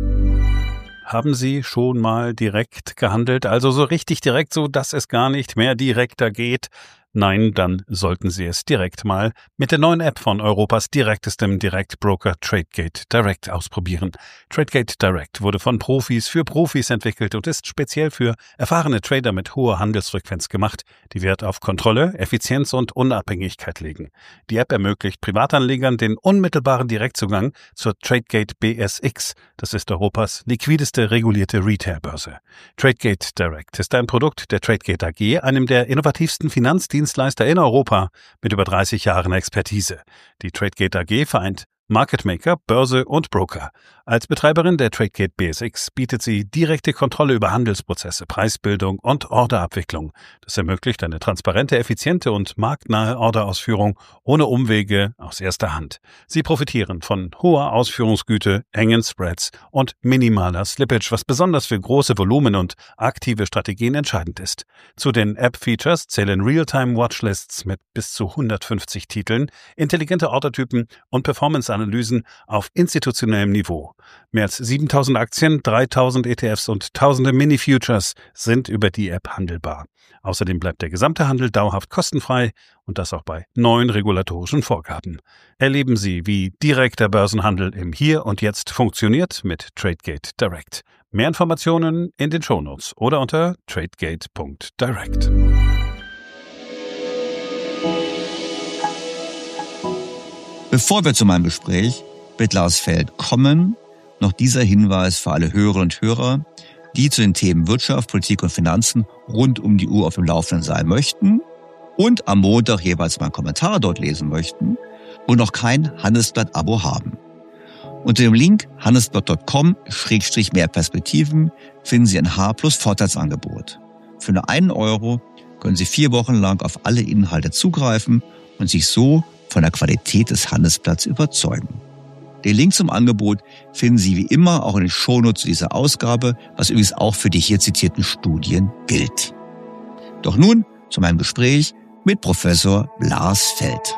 S3: Haben Sie schon mal direkt gehandelt, also so richtig direkt, so dass es gar nicht mehr direkter geht? Nein, dann sollten Sie es direkt mal mit der neuen App von Europas direktestem Direktbroker TradeGate Direct ausprobieren. TradeGate Direct wurde von Profis für Profis entwickelt und ist speziell für erfahrene Trader mit hoher Handelsfrequenz gemacht, die Wert auf Kontrolle, Effizienz und Unabhängigkeit legen. Die App ermöglicht Privatanlegern den unmittelbaren Direktzugang zur TradeGate BSX. Das ist Europas liquideste regulierte Retailbörse. TradeGate Direct ist ein Produkt der TradeGate AG, einem der innovativsten Finanzdienstleister in Europa mit über 30 Jahren Expertise. Die TradeGate AG vereint Market Maker, Börse und Broker. Als Betreiberin der TradeGate BSX bietet sie direkte Kontrolle über Handelsprozesse, Preisbildung und Orderabwicklung. Das ermöglicht eine transparente, effiziente und marktnahe Orderausführung ohne Umwege aus erster Hand. Sie profitieren von hoher Ausführungsgüte, engen Spreads und minimaler Slippage, was besonders für große Volumen und aktive Strategien entscheidend ist. Zu den App-Features zählen Realtime-Watchlists mit bis zu 150 Titeln, intelligente Ordertypen und Performance Marktanalysen auf institutionellem Niveau. Mehr als 7.000 Aktien, 3.000 ETFs und tausende Mini-Futures sind über die App handelbar. Außerdem bleibt der gesamte Handel dauerhaft kostenfrei und das auch bei neuen regulatorischen Vorgaben. Erleben Sie, wie direkter Börsenhandel im Hier und Jetzt funktioniert mit Tradegate Direct. Mehr Informationen in den Shownotes oder unter tradegate.direct.
S2: Bevor wir zu meinem Gespräch mit Lars Feld kommen, noch dieser Hinweis für alle Hörerinnen und Hörer, die zu den Themen Wirtschaft, Politik und Finanzen rund um die Uhr auf dem Laufenden sein möchten und am Montag jeweils meinen Kommentar dort lesen möchten und noch kein Handelsblatt-Abo haben. Unter dem Link handelsblatt.com/mehr Perspektiven finden Sie ein H+Vorteilsangebot. Für nur €1 können Sie 4 Wochen lang auf alle Inhalte zugreifen und sich so von der Qualität des Handelsblatts überzeugen. Den Link zum Angebot finden Sie wie immer auch in den Shownotes zu dieser Ausgabe, was übrigens auch für die hier zitierten Studien gilt. Doch nun zu meinem Gespräch mit Professor Lars Feld.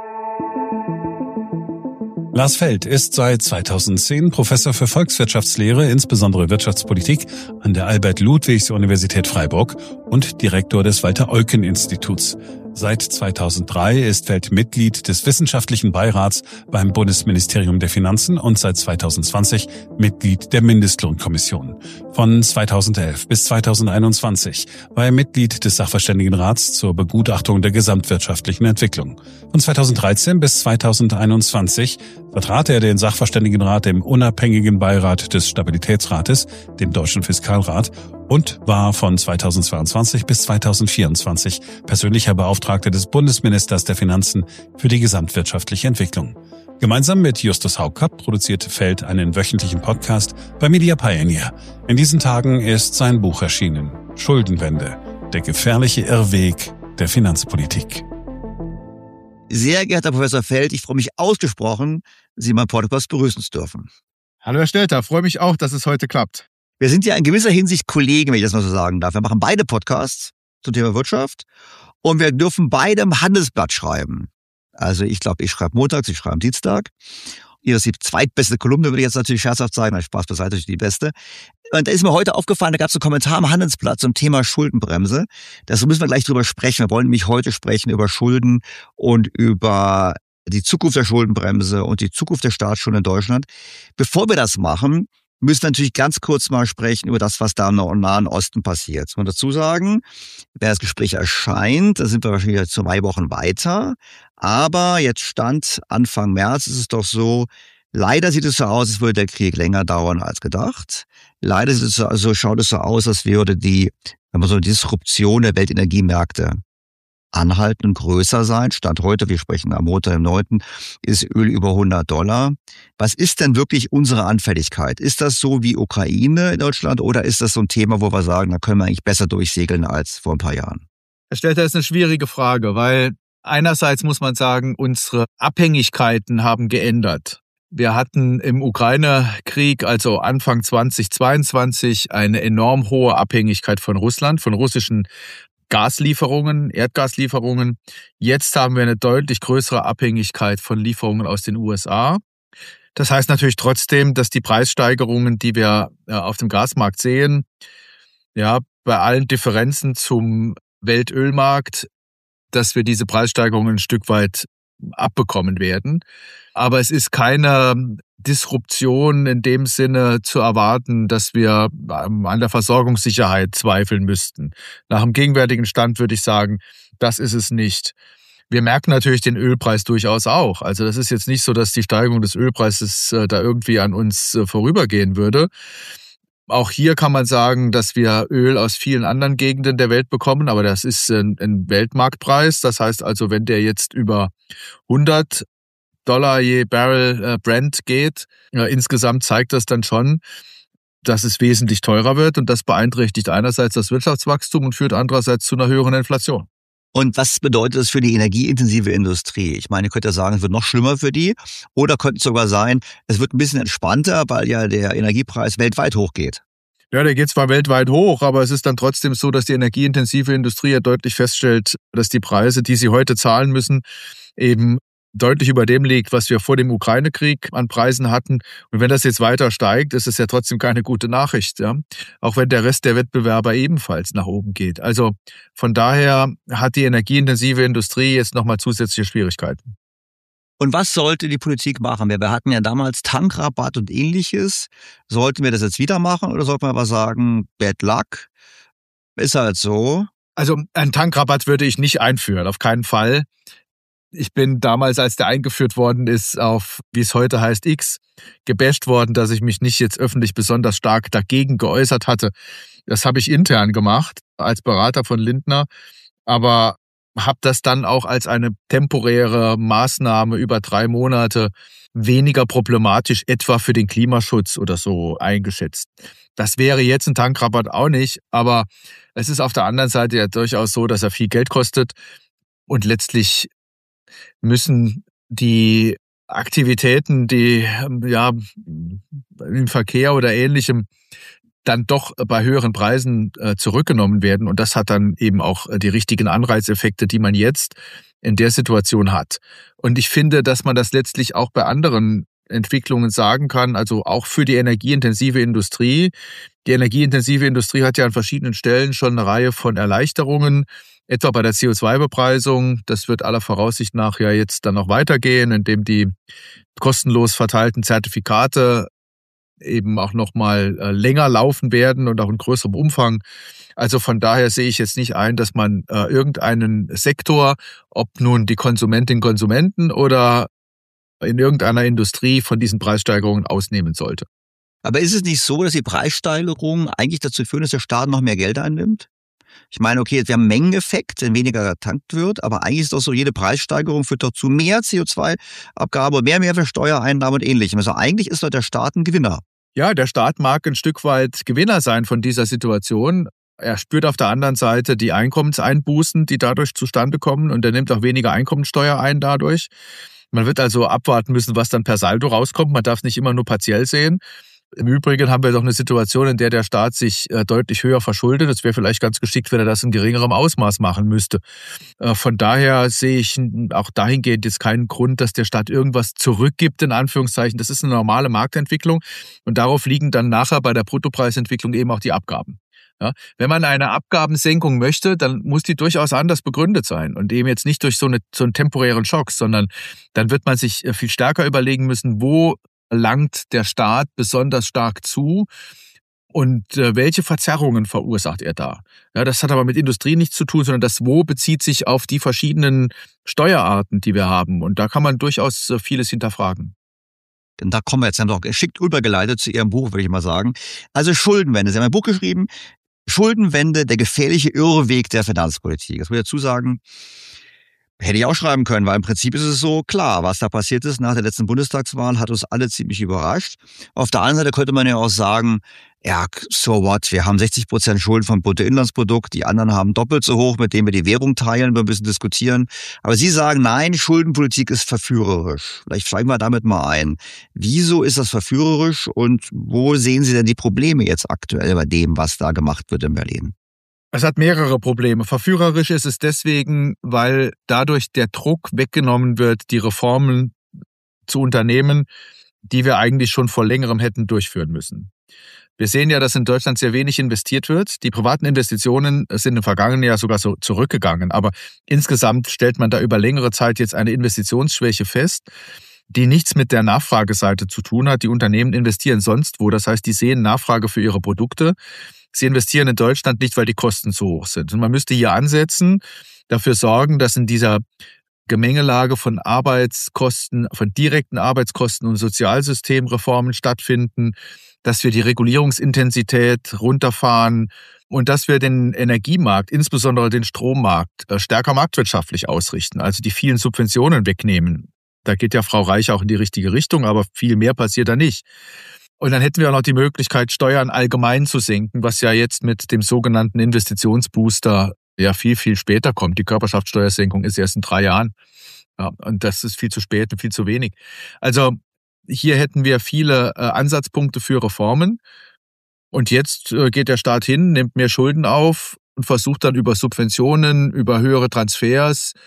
S3: Lars Feld ist seit 2010 Professor für Volkswirtschaftslehre, insbesondere Wirtschaftspolitik, an der Albert-Ludwigs-Universität Freiburg und Direktor des Walter-Eucken-Instituts. Seit 2003 ist Feld Mitglied des Wissenschaftlichen Beirats beim Bundesministerium der Finanzen und seit 2020 Mitglied der Mindestlohnkommission. Von 2011 bis 2021 war er Mitglied des Sachverständigenrats zur Begutachtung der gesamtwirtschaftlichen Entwicklung. Von 2013 bis 2021 vertrat er den Sachverständigenrat im unabhängigen Beirat des Stabilitätsrates, dem Deutschen Fiskalrat, und war von 2022 bis 2024 persönlicher Beauftragter des Bundesministers der Finanzen für die gesamtwirtschaftliche Entwicklung. Gemeinsam mit Justus Haukapp produziert Feld einen wöchentlichen Podcast bei Media Pioneer. In diesen Tagen ist sein Buch erschienen, Schuldenwende, der gefährliche Irrweg der Finanzpolitik.
S2: Sehr geehrter Professor Feld, ich freue mich ausgesprochen, Sie in meinem Podcast begrüßen zu dürfen.
S7: Hallo Herr Stelter, freue mich auch, dass es heute klappt.
S2: Wir sind ja in gewisser Hinsicht Kollegen, wenn ich das mal so sagen darf. Wir machen beide Podcasts zum Thema Wirtschaft und wir dürfen beide im Handelsblatt schreiben. Also ich glaube, ich schreibe montags, Sie schreiben Dienstag. Ihr ist die zweitbeste Kolumne, würde ich jetzt natürlich scherzhaft sagen. Spaß beiseite, natürlich die beste. Und da ist mir heute aufgefallen, da gab es einen Kommentar im Handelsblatt zum Thema Schuldenbremse. Da müssen wir gleich drüber sprechen. Wir wollen nämlich heute sprechen über Schulden und über die Zukunft der Schuldenbremse und die Zukunft der Staatsschulden in Deutschland. Bevor wir das machen, müssen wir natürlich ganz kurz mal sprechen über das, was da im Nahen Osten passiert. Ich muss dazu sagen, wenn das Gespräch erscheint, dann sind wir wahrscheinlich 2 Wochen weiter. Aber jetzt Stand Anfang März ist es doch so, leider sieht es so aus, als würde der Krieg länger dauern als gedacht. Leider schaut es so aus, als würde die Disruption der Weltenergiemärkte anhalten und größer sein. Stand heute, wir sprechen am Montag, dem 9., ist Öl über $100. Was ist denn wirklich unsere Anfälligkeit? Ist das so wie Ukraine in Deutschland oder ist das so ein Thema, wo wir sagen, da können wir eigentlich besser durchsegeln als vor ein paar Jahren?
S7: Herr Stelter, das ist eine schwierige Frage, weil einerseits muss man sagen, unsere Abhängigkeiten haben geändert. Wir hatten im Ukraine-Krieg, also Anfang 2022, eine enorm hohe Abhängigkeit von Russland, von russischen Gaslieferungen, Erdgaslieferungen. Jetzt haben wir eine deutlich größere Abhängigkeit von Lieferungen aus den USA. Das heißt natürlich trotzdem, dass die Preissteigerungen, die wir auf dem Gasmarkt sehen, ja, bei allen Differenzen zum Weltölmarkt, dass wir diese Preissteigerungen ein Stück weit abbekommen werden. Aber es ist keine Disruption in dem Sinne zu erwarten, dass wir an der Versorgungssicherheit zweifeln müssten. Nach dem gegenwärtigen Stand würde ich sagen, das ist es nicht. Wir merken natürlich den Ölpreis durchaus auch. Also das ist jetzt nicht so, dass die Steigerung des Ölpreises da irgendwie an uns vorübergehen würde. Auch hier kann man sagen, dass wir Öl aus vielen anderen Gegenden der Welt bekommen, aber das ist ein Weltmarktpreis. Das heißt also, wenn der jetzt über $100 je Barrel Brent geht, insgesamt zeigt das dann schon, dass es wesentlich teurer wird und das beeinträchtigt einerseits das Wirtschaftswachstum und führt andererseits zu einer höheren Inflation.
S2: Und was bedeutet das für die energieintensive Industrie? Ich meine, ihr könnt ja sagen, es wird noch schlimmer für die. Oder könnte es sogar sein, es wird ein bisschen entspannter, weil ja der Energiepreis weltweit hochgeht.
S7: Ja, der geht zwar weltweit hoch, aber es ist dann trotzdem so, dass die energieintensive Industrie ja deutlich feststellt, dass die Preise, die sie heute zahlen müssen, eben deutlich über dem liegt, was wir vor dem Ukraine-Krieg an Preisen hatten. Und wenn das jetzt weiter steigt, ist es ja trotzdem keine gute Nachricht, ja? Auch wenn der Rest der Wettbewerber ebenfalls nach oben geht. Also von daher hat die energieintensive Industrie jetzt nochmal zusätzliche Schwierigkeiten.
S2: Und was sollte die Politik machen? Wir hatten ja damals Tankrabatt und Ähnliches. Sollten wir das jetzt wieder machen oder sollten wir aber sagen, bad luck? Ist halt so.
S7: Also einen Tankrabatt würde ich nicht einführen, auf keinen Fall. Ich bin damals, als der eingeführt worden ist, auf, wie es heute heißt, X, gebasht worden, dass ich mich nicht jetzt öffentlich besonders stark dagegen geäußert hatte. Das habe ich intern gemacht, als Berater von Lindner, aber habe das dann auch als eine temporäre Maßnahme über 3 Monate weniger problematisch, etwa für den Klimaschutz oder so, eingeschätzt. Das wäre jetzt ein Tankrabatt auch nicht, aber es ist auf der anderen Seite ja durchaus so, dass er viel Geld kostet und letztlich müssen die Aktivitäten, die ja im Verkehr oder Ähnlichem dann doch bei höheren Preisen zurückgenommen werden. Und das hat dann eben auch die richtigen Anreizeffekte, die man jetzt in der Situation hat. Und ich finde, dass man das letztlich auch bei anderen Entwicklungen sagen kann, also auch für die energieintensive Industrie. Die energieintensive Industrie hat ja an verschiedenen Stellen schon eine Reihe von Erleichterungen, etwa bei der CO2-Bepreisung. Das wird aller Voraussicht nach ja jetzt dann noch weitergehen, indem die kostenlos verteilten Zertifikate eben auch noch mal länger laufen werden und auch in größerem Umfang. Also von daher sehe ich jetzt nicht ein, dass man irgendeinen Sektor, ob nun die Konsumentinnen und Konsumenten oder in irgendeiner Industrie, von diesen Preissteigerungen ausnehmen sollte.
S2: Aber ist es nicht so, dass die Preissteigerungen eigentlich dazu führen, dass der Staat noch mehr Geld einnimmt? Ich meine, okay, wir haben einen Mengeneffekt, wenn weniger getankt wird, aber eigentlich ist doch so, jede Preissteigerung führt doch zu mehr CO2-Abgabe, mehr Mehrwertsteuereinnahmen und Ähnlichem. Also eigentlich ist doch der Staat ein Gewinner.
S7: Ja, der Staat mag ein Stück weit Gewinner sein von dieser Situation. Er spürt auf der anderen Seite die Einkommenseinbußen, die dadurch zustande kommen, und er nimmt auch weniger Einkommensteuer ein dadurch. Man wird also abwarten müssen, was dann per Saldo rauskommt. Man darf es nicht immer nur partiell sehen. Im Übrigen haben wir doch eine Situation, in der der Staat sich deutlich höher verschuldet. Es wäre vielleicht ganz geschickt, wenn er das in geringerem Ausmaß machen müsste. Von daher sehe ich auch dahingehend jetzt keinen Grund, dass der Staat irgendwas zurückgibt, in Anführungszeichen. Das ist eine normale Marktentwicklung und darauf liegen dann nachher bei der Bruttopreisentwicklung eben auch die Abgaben. Ja, wenn man eine Abgabensenkung möchte, dann muss die durchaus anders begründet sein und eben jetzt nicht durch so einen temporären Schock, sondern dann wird man sich viel stärker überlegen müssen, wo langt der Staat besonders stark zu und welche Verzerrungen verursacht er da. Ja, das hat aber mit Industrie nichts zu tun, sondern das Wo bezieht sich auf die verschiedenen Steuerarten, die wir haben. Und da kann man durchaus vieles hinterfragen.
S2: Denn da kommen wir jetzt noch geschickt übergeleitet zu Ihrem Buch, würde ich mal sagen. Also Schuldenwende. Sie haben ein Buch geschrieben, Schuldenwende, der gefährliche Irrweg der Finanzpolitik. Das will ich dazu sagen, hätte ich auch schreiben können, weil im Prinzip ist es so klar, was da passiert ist nach der letzten Bundestagswahl, hat uns alle ziemlich überrascht. Auf der anderen Seite könnte man ja auch sagen, ja, so what, wir haben 60% Schulden vom Bruttoinlandsprodukt, die anderen haben doppelt so hoch, mit dem wir die Währung teilen, wir müssen diskutieren. Aber Sie sagen, nein, Schuldenpolitik ist verführerisch. Vielleicht steigen wir damit mal ein. Wieso ist das verführerisch und wo sehen Sie denn die Probleme jetzt aktuell bei dem, was da gemacht wird in Berlin?
S7: Es hat mehrere Probleme. Verführerisch ist es deswegen, weil dadurch der Druck weggenommen wird, die Reformen zu unternehmen, die wir eigentlich schon vor längerem hätten durchführen müssen. Wir sehen ja, dass in Deutschland sehr wenig investiert wird. Die privaten Investitionen sind im vergangenen Jahr sogar so zurückgegangen. Aber insgesamt stellt man da über längere Zeit jetzt eine Investitionsschwäche fest, die nichts mit der Nachfrageseite zu tun hat. Die Unternehmen investieren sonst wo. Das heißt, die sehen Nachfrage für ihre Produkte. Sie investieren in Deutschland nicht, weil die Kosten zu hoch sind. Und man müsste hier ansetzen, dafür sorgen, dass in dieser Gemengelage von Arbeitskosten, von direkten Arbeitskosten und Sozialsystemreformen stattfinden, dass wir die Regulierungsintensität runterfahren und dass wir den Energiemarkt, insbesondere den Strommarkt, stärker marktwirtschaftlich ausrichten, also die vielen Subventionen wegnehmen. Da geht ja Frau Reich auch in die richtige Richtung, aber viel mehr passiert da nicht. Und dann hätten wir auch noch die Möglichkeit, Steuern allgemein zu senken, was ja jetzt mit dem sogenannten Investitionsbooster ja viel, viel später kommt. Die Körperschaftsteuersenkung ist erst in 3 Jahren. Ja, und das ist viel zu spät und viel zu wenig. Also hier hätten wir viele Ansatzpunkte für Reformen. Und jetzt geht der Staat hin, nimmt mehr Schulden auf und versucht dann über Subventionen, über höhere Transfers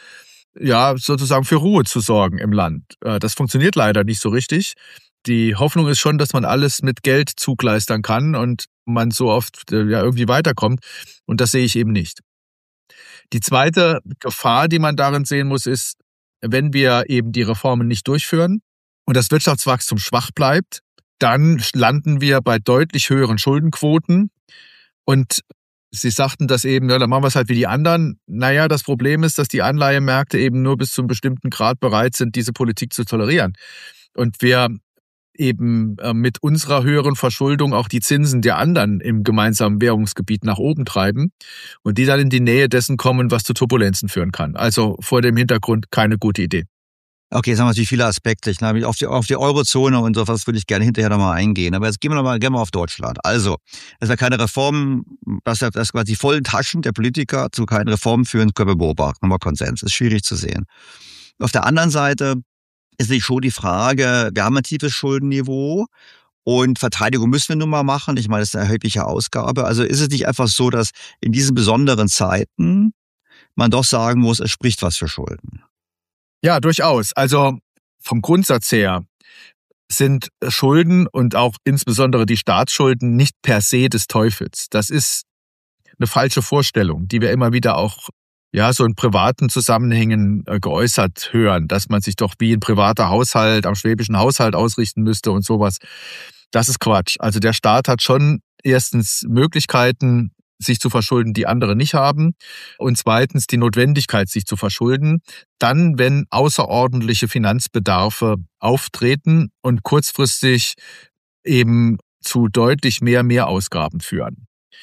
S7: ja, sozusagen für Ruhe zu sorgen im Land. Das funktioniert leider nicht so richtig. Die Hoffnung ist schon, dass man alles mit Geld zugleistern kann und man so oft ja irgendwie weiterkommt. Und das sehe ich eben nicht. Die zweite Gefahr, die man darin sehen muss, ist, wenn wir eben die Reformen nicht durchführen und das Wirtschaftswachstum schwach bleibt, dann landen wir bei deutlich höheren Schuldenquoten. Und Sie sagten das eben, ja, dann machen wir es halt wie die anderen. Naja, das Problem ist, dass die Anleihemärkte eben nur bis zu einem bestimmten Grad bereit sind, diese Politik zu tolerieren. Und wir eben mit unserer höheren Verschuldung auch die Zinsen der anderen im gemeinsamen Währungsgebiet nach oben treiben und die dann in die Nähe dessen kommen, was zu Turbulenzen führen kann. Also vor dem Hintergrund keine gute Idee.
S2: Okay, jetzt haben wir natürlich viele Aspekte. Auf die Eurozone und sowas würde ich gerne hinterher nochmal eingehen. Aber jetzt gehen wir gerne mal auf Deutschland. Also, es wäre keine Reformen, dass quasi die vollen Taschen der Politiker zu keinen Reformen führen, können wir beobachten. Haben wir Konsens. Ist schwierig zu sehen. Auf der anderen Seite ist natürlich schon die Frage, wir haben ein tiefes Schuldenniveau und Verteidigung müssen wir nun mal machen. Ich meine, das ist eine erhebliche Ausgabe. Also ist es nicht einfach so, dass in diesen besonderen Zeiten man doch sagen muss, es spricht was für Schulden?
S7: Ja, durchaus. Also vom Grundsatz her sind Schulden und auch insbesondere die Staatsschulden nicht per se des Teufels. Das ist eine falsche Vorstellung, die wir immer wieder auch so in privaten Zusammenhängen geäußert hören, dass man sich doch wie ein privater Haushalt am schwäbischen Haushalt ausrichten müsste und sowas. Das ist Quatsch. Also der Staat hat schon erstens Möglichkeiten, sich zu verschulden, die andere nicht haben. Und zweitens die Notwendigkeit, sich zu verschulden, dann, wenn außerordentliche Finanzbedarfe auftreten und kurzfristig eben zu deutlich mehr Mehrausgaben führen.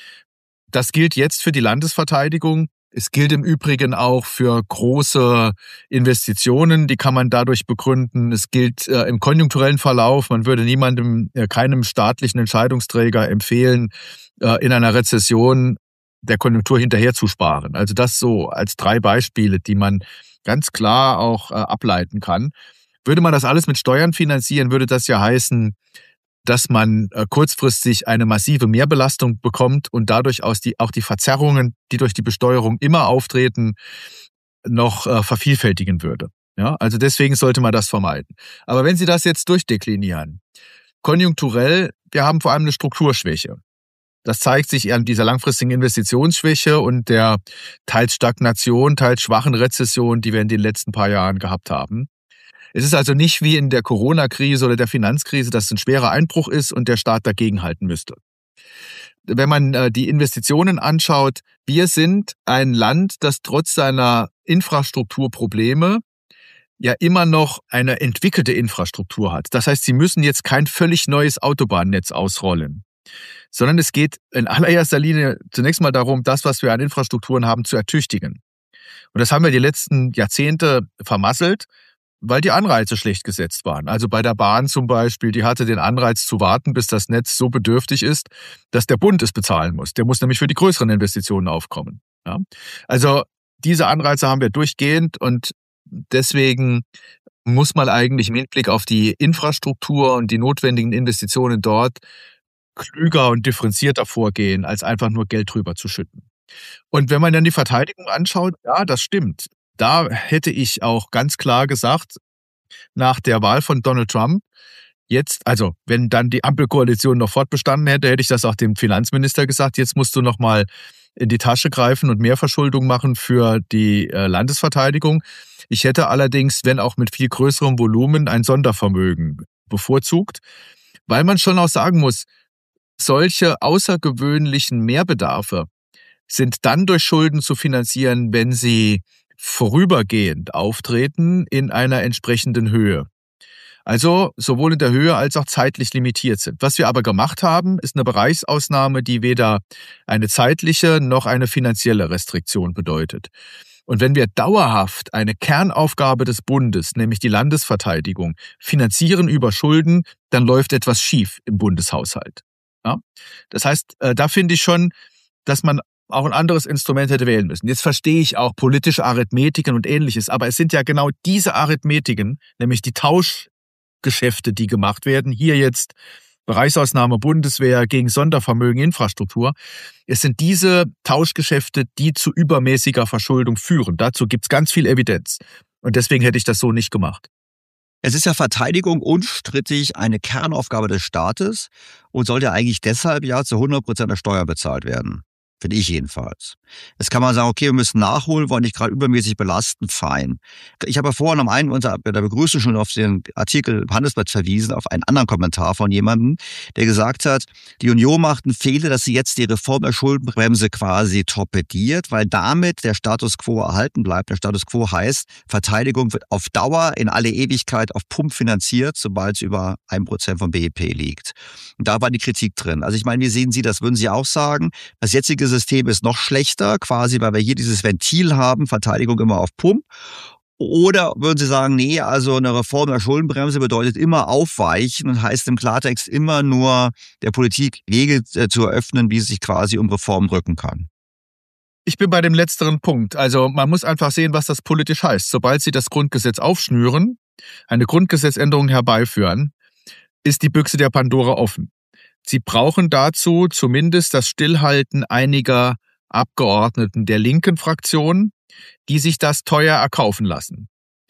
S7: Das gilt jetzt für die Landesverteidigung. Es gilt im Übrigen auch für große Investitionen, die kann man dadurch begründen. Es gilt im konjunkturellen Verlauf. Man würde keinem staatlichen Entscheidungsträger empfehlen, in einer Rezession der Konjunktur hinterher zu sparen. Also das so als 3 Beispiele, die man ganz klar auch ableiten kann. Würde man das alles mit Steuern finanzieren, würde das ja heißen, dass man kurzfristig eine massive Mehrbelastung bekommt und dadurch auch die Verzerrungen, die durch die Besteuerung immer auftreten, noch vervielfältigen würde. Ja, also deswegen sollte man das vermeiden. Aber wenn Sie das jetzt durchdeklinieren, konjunkturell, wir haben vor allem eine Strukturschwäche. Das zeigt sich an dieser langfristigen Investitionsschwäche und der teils Stagnation, teils schwachen Rezession, die wir in den letzten paar Jahren gehabt haben. Es ist also nicht wie in der Corona-Krise oder der Finanzkrise, dass es ein schwerer Einbruch ist und der Staat dagegenhalten müsste. Wenn man die Investitionen anschaut, wir sind ein Land, das trotz seiner Infrastrukturprobleme ja immer noch eine entwickelte Infrastruktur hat. Das heißt, Sie müssen jetzt kein völlig neues Autobahnnetz ausrollen, sondern es geht in allererster Linie zunächst mal darum, das, was wir an Infrastrukturen haben, zu ertüchtigen. Und das haben wir die letzten Jahrzehnte vermasselt, weil die Anreize schlecht gesetzt waren. Also bei der Bahn zum Beispiel, die hatte den Anreiz zu warten, bis das Netz so bedürftig ist, dass der Bund es bezahlen muss. Der muss nämlich für die größeren Investitionen aufkommen. Ja? Also diese Anreize haben wir durchgehend und deswegen muss man eigentlich im Hinblick auf die Infrastruktur und die notwendigen Investitionen dort klüger und differenzierter vorgehen, als einfach nur Geld drüber zu schütten. Und wenn man dann die Verteidigung anschaut, ja, das stimmt. Da hätte ich auch ganz klar gesagt, nach der Wahl von Donald Trump, jetzt, also wenn dann die Ampelkoalition noch fortbestanden hätte, hätte ich das auch dem Finanzminister gesagt, jetzt musst du noch mal in die Tasche greifen und mehr Verschuldung machen für die Landesverteidigung. Ich hätte allerdings, wenn auch mit viel größerem Volumen, ein Sondervermögen bevorzugt, weil man schon auch sagen muss, solche außergewöhnlichen Mehrbedarfe sind dann durch Schulden zu finanzieren, wenn sie vorübergehend auftreten in einer entsprechenden Höhe. Also sowohl in der Höhe als auch zeitlich limitiert sind. Was wir aber gemacht haben, ist eine Bereichsausnahme, die weder eine zeitliche noch eine finanzielle Restriktion bedeutet. Und wenn wir dauerhaft eine Kernaufgabe des Bundes, nämlich die Landesverteidigung, finanzieren über Schulden, dann läuft etwas schief im Bundeshaushalt. Ja? Das heißt, da finde ich schon, dass man auch ein anderes Instrument hätte wählen müssen. Jetzt verstehe ich auch politische Arithmetiken und Ähnliches, aber es sind ja genau diese Arithmetiken, nämlich die Tauschgeschäfte, die gemacht werden, hier jetzt Bereichsausnahme Bundeswehr gegen Sondervermögen Infrastruktur. Es sind diese Tauschgeschäfte, die zu übermäßiger Verschuldung führen. Dazu gibt es ganz viel Evidenz. Und deswegen hätte ich das so nicht gemacht.
S2: Es ist ja Verteidigung unstrittig eine Kernaufgabe des Staates und sollte eigentlich deshalb ja zu 100% der Steuer bezahlt werden. Finde ich jedenfalls. Jetzt kann man sagen, okay, wir müssen nachholen, wollen nicht gerade übermäßig belasten, fein. Ich habe ja vorhin bei der Begrüßung schon auf den Artikel im Handelsblatt verwiesen, auf einen anderen Kommentar von jemandem, der gesagt hat, die Union macht einen Fehler, dass sie jetzt die Reform der Schuldenbremse quasi torpediert, weil damit der Status quo erhalten bleibt. Der Status quo heißt, Verteidigung wird auf Dauer in alle Ewigkeit auf Pump finanziert, sobald es über 1% vom BIP liegt. Und da war die Kritik drin. Also ich meine, wie sehen Sie das? Würden Sie auch sagen, das jetzige System ist noch schlechter, quasi, weil wir hier dieses Ventil haben, Verteidigung immer auf Pump? Oder würden Sie sagen, nee, also eine Reform der Schuldenbremse bedeutet immer aufweichen und heißt im Klartext immer nur der Politik Wege zu eröffnen, wie sie sich quasi um Reformen drücken kann?
S7: Ich bin bei dem letzteren Punkt. Also man muss einfach sehen, was das politisch heißt. Sobald Sie das Grundgesetz aufschnüren, eine Grundgesetzänderung herbeiführen, ist die Büchse der Pandora offen. Sie brauchen dazu zumindest das Stillhalten einiger Abgeordneten der linken Fraktion, die sich das teuer erkaufen lassen.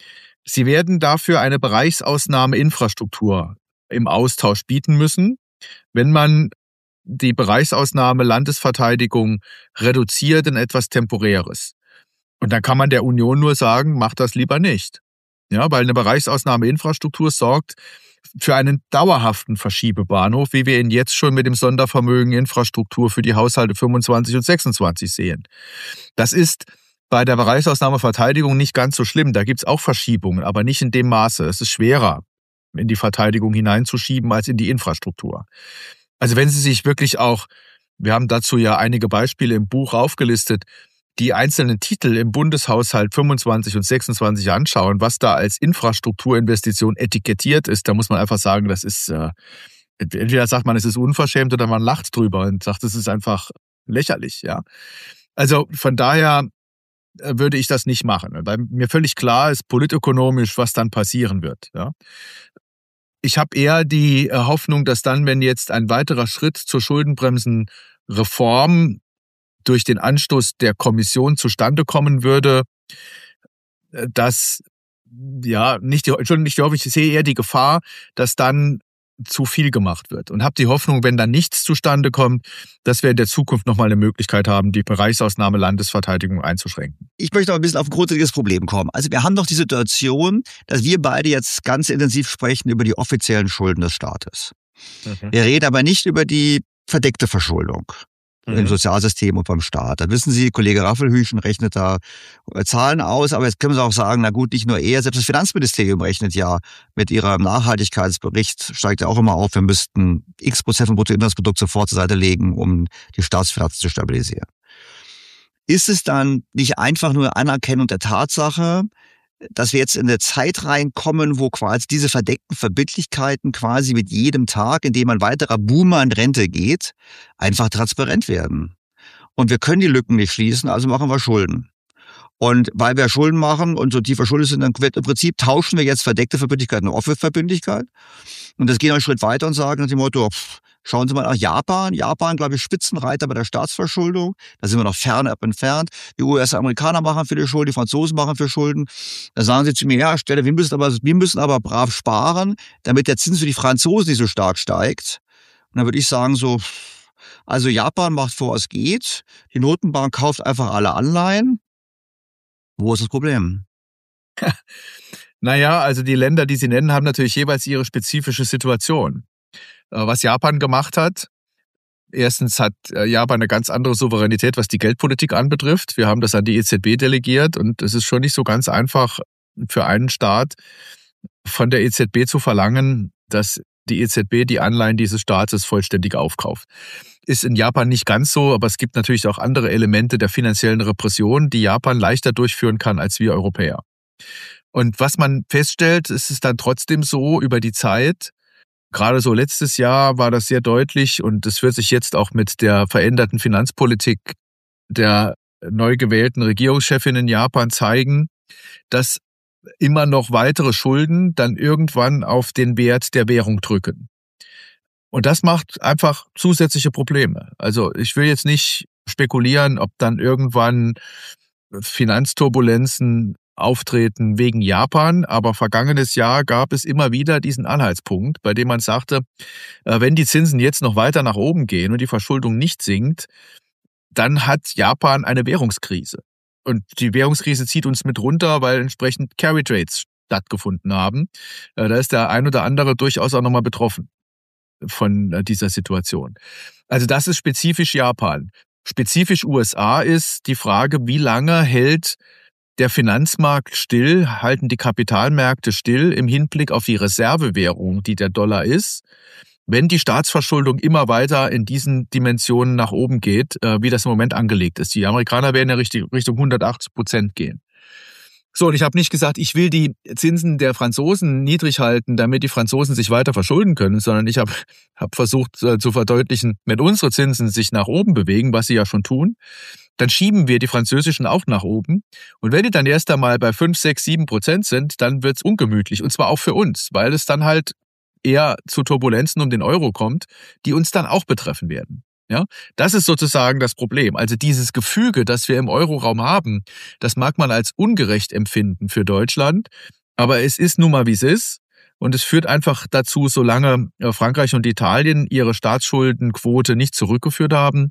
S7: Sie werden dafür eine Bereichsausnahme Infrastruktur im Austausch bieten müssen, wenn man die Bereichsausnahme Landesverteidigung reduziert in etwas Temporäres. Und dann kann man der Union nur sagen, macht das lieber nicht. Ja, weil eine Bereichsausnahme Infrastruktur sorgt für einen dauerhaften Verschiebebahnhof, wie wir ihn jetzt schon mit dem Sondervermögen Infrastruktur für die Haushalte 25 und 26 sehen. Das ist bei der Bereichsausnahme Verteidigung nicht ganz so schlimm. Da gibt es auch Verschiebungen, aber nicht in dem Maße. Es ist schwerer, in die Verteidigung hineinzuschieben als in die Infrastruktur. Also wenn Sie sich wirklich auch, wir haben dazu ja einige Beispiele im Buch aufgelistet, die einzelnen Titel im Bundeshaushalt 25 und 26 anschauen, was da als Infrastrukturinvestition etikettiert ist, da muss man einfach sagen, das ist, entweder sagt man, es ist unverschämt oder man lacht drüber und sagt, es ist einfach lächerlich, ja. Also von daher würde ich das nicht machen, weil mir völlig klar ist, politökonomisch, was dann passieren wird, ja. Ich habe eher die Hoffnung, dass dann, wenn jetzt ein weiterer Schritt zur Schuldenbremsenreform durch den Anstoß der Kommission zustande kommen würde, dass, ja, ich sehe eher die Gefahr, dass dann zu viel gemacht wird. Und habe die Hoffnung, wenn dann nichts zustande kommt, dass wir in der Zukunft nochmal eine Möglichkeit haben, die Bereichsausnahme Landesverteidigung einzuschränken.
S2: Ich möchte noch ein bisschen auf ein grundsätzliches Problem kommen. Also wir haben doch die Situation, dass wir beide jetzt ganz intensiv sprechen über die offiziellen Schulden des Staates. Okay. Wir reden aber nicht über die verdeckte Verschuldung im Sozialsystem und beim Staat. Da wissen Sie, Kollege Raffelhüschen rechnet da Zahlen aus, aber jetzt können Sie auch sagen, na gut, nicht nur er, selbst das Finanzministerium rechnet ja mit ihrem Nachhaltigkeitsbericht, steigt ja auch immer auf, wir müssten X% vom Bruttoinlandsprodukt sofort zur Seite legen, um die Staatsfinanzen zu stabilisieren. Ist es dann nicht einfach nur Anerkennung der Tatsache, dass wir jetzt in eine Zeit reinkommen, wo quasi diese verdeckten Verbindlichkeiten quasi mit jedem Tag, in dem ein weiterer Boomer in Rente geht, einfach transparent werden. Und wir können die Lücken nicht schließen, also machen wir Schulden. Und weil wir Schulden machen und so tiefer Schulden sind, dann wird im Prinzip tauschen wir jetzt verdeckte Verbindlichkeiten auf offene Verbindlichkeit. Und das geht einen Schritt weiter und sagen nach dem Motto, schauen Sie mal nach Japan. Japan, glaube ich, Spitzenreiter bei der Staatsverschuldung. Da sind wir noch fernab entfernt. Die US-Amerikaner machen viele Schulden, die Franzosen machen viele Schulden. Da sagen sie zu mir, ja, Stelle, wir müssen aber brav sparen, damit der Zins für die Franzosen nicht so stark steigt. Und dann würde ich sagen so, also Japan macht vor, es geht. Die Notenbank kauft einfach alle Anleihen. Wo ist das Problem?
S7: Naja, also die Länder, die Sie nennen, haben natürlich jeweils ihre spezifische Situation. Was Japan gemacht hat, erstens hat Japan eine ganz andere Souveränität, was die Geldpolitik anbetrifft. Wir haben das an die EZB delegiert und es ist schon nicht so ganz einfach für einen Staat von der EZB zu verlangen, dass die EZB die Anleihen dieses Staates vollständig aufkauft. Ist in Japan nicht ganz so, aber es gibt natürlich auch andere Elemente der finanziellen Repression, die Japan leichter durchführen kann als wir Europäer. Und was man feststellt, ist es dann trotzdem so über die Zeit, gerade so letztes Jahr war das sehr deutlich und es wird sich jetzt auch mit der veränderten Finanzpolitik der neu gewählten Regierungschefin in Japan zeigen, dass immer noch weitere Schulden dann irgendwann auf den Wert der Währung drücken. Und das macht einfach zusätzliche Probleme. Also ich will jetzt nicht spekulieren, ob dann irgendwann Finanzturbulenzen auftreten wegen Japan, aber vergangenes Jahr gab es immer wieder diesen Anhaltspunkt, bei dem man sagte, wenn die Zinsen jetzt noch weiter nach oben gehen und die Verschuldung nicht sinkt, dann hat Japan eine Währungskrise. Und die Währungskrise zieht uns mit runter, weil entsprechend Carry Trades stattgefunden haben. Da ist der ein oder andere durchaus auch nochmal betroffen von dieser Situation. Also das ist spezifisch Japan. Spezifisch USA ist die Frage, wie lange hält der Finanzmarkt still, halten die Kapitalmärkte still im Hinblick auf die Reservewährung, die der Dollar ist, wenn die Staatsverschuldung immer weiter in diesen Dimensionen nach oben geht, wie das im Moment angelegt ist. Die Amerikaner werden ja Richtung 180% gehen. So, und ich habe nicht gesagt, ich will die Zinsen der Franzosen niedrig halten, damit die Franzosen sich weiter verschulden können, sondern ich habe versucht zu verdeutlichen, wenn unsere Zinsen sich nach oben bewegen, was sie ja schon tun, dann schieben wir die französischen auch nach oben. Und wenn die dann erst einmal bei 5, 6, 7% sind, dann wird's ungemütlich. Und zwar auch für uns, weil es dann halt eher zu Turbulenzen um den Euro kommt, die uns dann auch betreffen werden. Ja, das ist sozusagen das Problem. Also dieses Gefüge, das wir im Euroraum haben, das mag man als ungerecht empfinden für Deutschland, aber es ist nun mal, wie es ist. Und es führt einfach dazu, solange Frankreich und Italien ihre Staatsschuldenquote nicht zurückgeführt haben,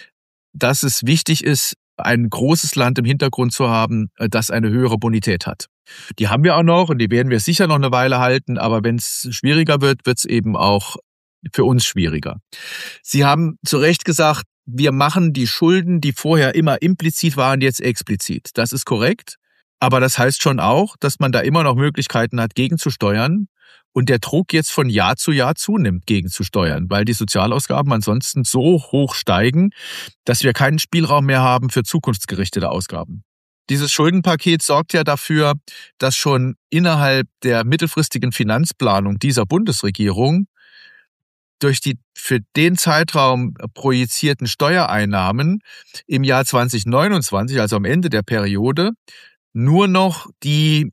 S7: dass es wichtig ist, ein großes Land im Hintergrund zu haben, das eine höhere Bonität hat. Die haben wir auch noch und die werden wir sicher noch eine Weile halten, aber wenn es schwieriger wird, wird es eben auch für uns schwieriger. Sie haben zu Recht gesagt, wir machen die Schulden, die vorher immer implizit waren, jetzt explizit. Das ist korrekt, aber das heißt schon auch, dass man da immer noch Möglichkeiten hat, gegenzusteuern und der Druck jetzt von Jahr zu Jahr zunimmt, gegenzusteuern, weil die Sozialausgaben ansonsten so hoch steigen, dass wir keinen Spielraum mehr haben für zukunftsgerichtete Ausgaben. Dieses Schuldenpaket sorgt ja dafür, dass schon innerhalb der mittelfristigen Finanzplanung dieser Bundesregierung durch die für den Zeitraum projizierten Steuereinnahmen im Jahr 2029, also am Ende der Periode, nur noch die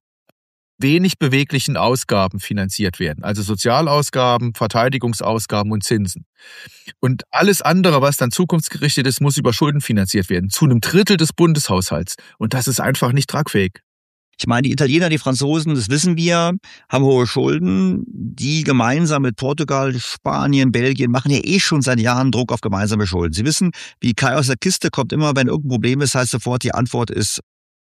S7: wenig beweglichen Ausgaben finanziert werden. Also Sozialausgaben, Verteidigungsausgaben und Zinsen. Und alles andere, was dann zukunftsgerichtet ist, muss über Schulden finanziert werden. Zu einem Drittel des Bundeshaushalts. Und das ist einfach nicht tragfähig.
S2: Ich meine, die Italiener, die Franzosen, das wissen wir, haben hohe Schulden. Die gemeinsam mit Portugal, Spanien, Belgien machen ja schon seit Jahren Druck auf gemeinsame Schulden. Sie wissen, wie Kai aus der Kiste kommt immer, wenn irgendein Problem ist, heißt sofort, die Antwort ist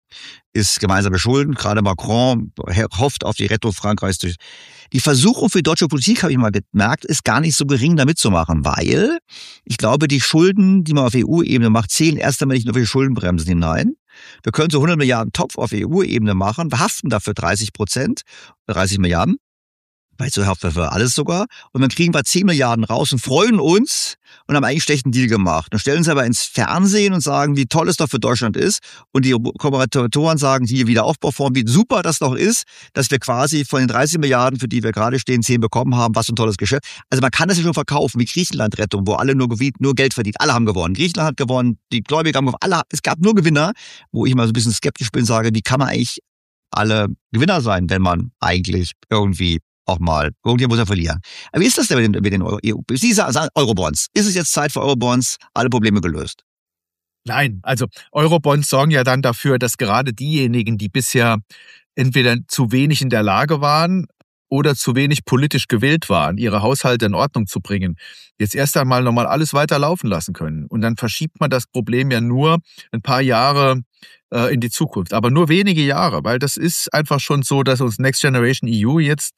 S2: gemeinsame Schulden. Gerade Macron hofft auf die Rettung Frankreichs. Die Versuchung für die deutsche Politik, habe ich mal gemerkt, ist gar nicht so gering, da mitzumachen, weil ich glaube, die Schulden, die man auf EU-Ebene macht, zählen erst einmal nicht nur für die Schuldenbremsen hinein. Wir können so 100 Milliarden Topf auf EU-Ebene machen, wir haften dafür 30%, 30 Milliarden, weil so haften wir für alles sogar. Und dann kriegen wir 10 Milliarden raus und freuen uns und haben eigentlich einen schlechten Deal gemacht. Dann stellen sie aber ins Fernsehen und sagen, wie toll es doch für Deutschland ist. Und die Kommentatoren sagen, die Wiederaufbaufonds, wie super das doch ist, dass wir quasi von den 30 Milliarden, für die wir gerade stehen, 10 bekommen haben. Was für ein tolles Geschäft. Also man kann das ja schon verkaufen, wie Griechenland-Rettung, wo alle nur Geld verdient. Alle haben gewonnen. Griechenland hat gewonnen, die Gläubiger haben gewonnen. Es gab nur Gewinner, wo ich mal so ein bisschen skeptisch bin, sage, wie kann man eigentlich alle Gewinner sein, wenn man eigentlich irgendwie auch mal. Irgendjemand muss ja verlieren. Aber wie ist das denn mit den EU? Sie sagen Eurobonds. Ist es jetzt Zeit für Eurobonds? Alle Probleme gelöst?
S7: Nein, also Eurobonds sorgen ja dann dafür, dass gerade diejenigen, die bisher entweder zu wenig in der Lage waren oder zu wenig politisch gewillt waren, ihre Haushalte in Ordnung zu bringen, jetzt erst einmal nochmal alles weiter laufen lassen können. Und dann verschiebt man das Problem ja nur ein paar Jahre in die Zukunft. Aber nur wenige Jahre, weil das ist einfach schon so, dass uns Next Generation EU jetzt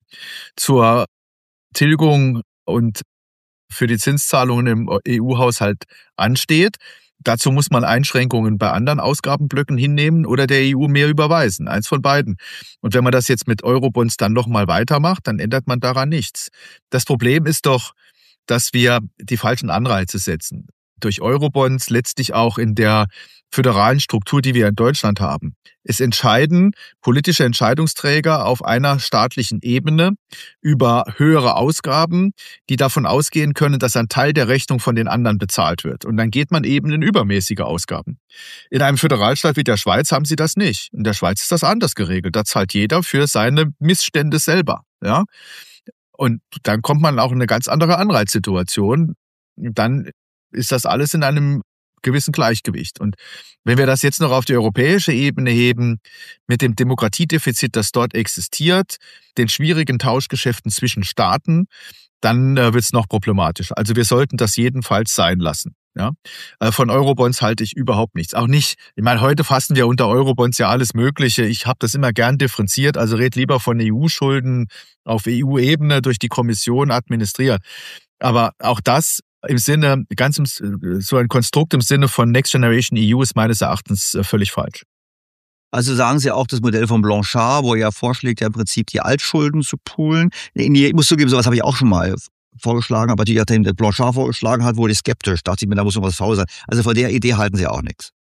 S7: zur Tilgung und für die Zinszahlungen im EU-Haushalt ansteht. Dazu muss man Einschränkungen bei anderen Ausgabenblöcken hinnehmen oder der EU mehr überweisen. Eins von beiden. Und wenn man das jetzt mit Eurobonds dann nochmal weitermacht, dann ändert man daran nichts. Das Problem ist doch, dass wir die falschen Anreize setzen. Durch Eurobonds letztlich auch in der föderalen Struktur, die wir in Deutschland haben. Es entscheiden politische Entscheidungsträger auf einer staatlichen Ebene über höhere Ausgaben, die davon ausgehen können, dass ein Teil der Rechnung von den anderen bezahlt wird. Und dann geht man eben in übermäßige Ausgaben. In einem Föderalstaat wie der Schweiz haben sie das nicht. In der Schweiz ist das anders geregelt. Da zahlt jeder für seine Missstände selber. Ja? Und dann kommt man auch in eine ganz andere Anreizsituation. Dann ist das alles in einem gewissen Gleichgewicht. Und wenn wir das jetzt noch auf die europäische Ebene heben, mit dem Demokratiedefizit, das dort existiert, den schwierigen Tauschgeschäften zwischen Staaten, dann wird es noch problematischer. Also wir sollten das jedenfalls sein lassen. Ja? Von Eurobonds halte ich überhaupt nichts. Auch nicht, ich meine, heute fassen wir unter Eurobonds ja alles Mögliche. Ich habe das immer gern differenziert. Also red lieber von EU-Schulden auf EU-Ebene durch die Kommission administriert. Aber auch das im Sinne, so ein Konstrukt im Sinne von Next Generation EU ist meines Erachtens völlig falsch.
S2: Also sagen Sie auch das Modell von Blanchard, wo er vorschlägt, ja im Prinzip die Altschulden zu poolen. Ich muss zugeben, sowas habe ich auch schon mal vorgeschlagen, aber die, nachdem der Blanchard vorgeschlagen hat, wurde ich skeptisch. Dachte ich mir, da muss noch was faul sein. Also von der Idee halten Sie auch nichts.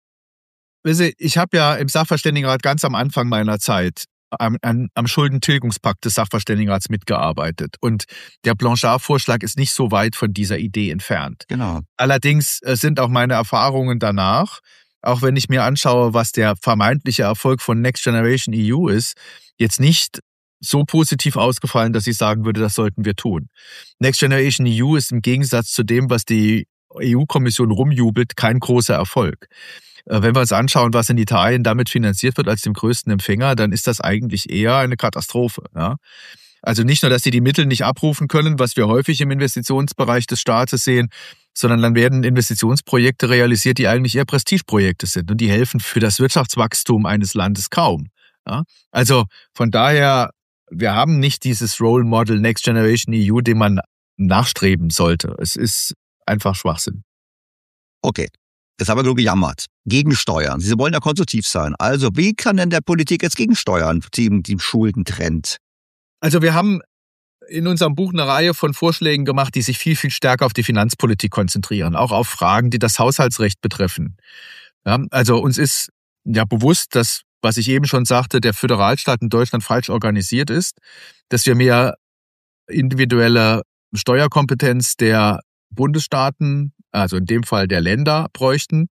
S7: Wissen Sie, ich habe ja im Sachverständigenrat ganz am Anfang meiner Zeit am Schuldentilgungspakt des Sachverständigenrats mitgearbeitet. Und der Blanchard-Vorschlag ist nicht so weit von dieser Idee entfernt.
S2: Genau.
S7: Allerdings sind auch meine Erfahrungen danach, auch wenn ich mir anschaue, was der vermeintliche Erfolg von Next Generation EU ist, jetzt nicht so positiv ausgefallen, dass ich sagen würde, das sollten wir tun. Next Generation EU ist im Gegensatz zu dem, was die EU-Kommission rumjubelt, kein großer Erfolg. Wenn wir uns anschauen, was in Italien damit finanziert wird als dem größten Empfänger, dann ist das eigentlich eher eine Katastrophe. Ja? Also nicht nur, dass sie die Mittel nicht abrufen können, was wir häufig im Investitionsbereich des Staates sehen, sondern dann werden Investitionsprojekte realisiert, die eigentlich eher Prestigeprojekte sind und die helfen für das Wirtschaftswachstum eines Landes kaum. Ja? Also von daher, wir haben nicht dieses Role Model Next Generation EU, dem man nachstreben sollte. Es ist einfach Schwachsinn.
S2: Okay. Jetzt haben wir genug gejammert. Gegensteuern. Sie wollen ja konstruktiv sein. Also, wie kann denn der Politik jetzt gegensteuern, dem Schuldentrend?
S7: Also, wir haben in unserem Buch eine Reihe von Vorschlägen gemacht, die sich viel, viel stärker auf die Finanzpolitik konzentrieren. Auch auf Fragen, die das Haushaltsrecht betreffen. Ja, also, uns ist ja bewusst, dass, was ich eben schon sagte, der Föderalstaat in Deutschland falsch organisiert ist, dass wir mehr individuelle Steuerkompetenz der Bundesstaaten, also in dem Fall der Länder, bräuchten.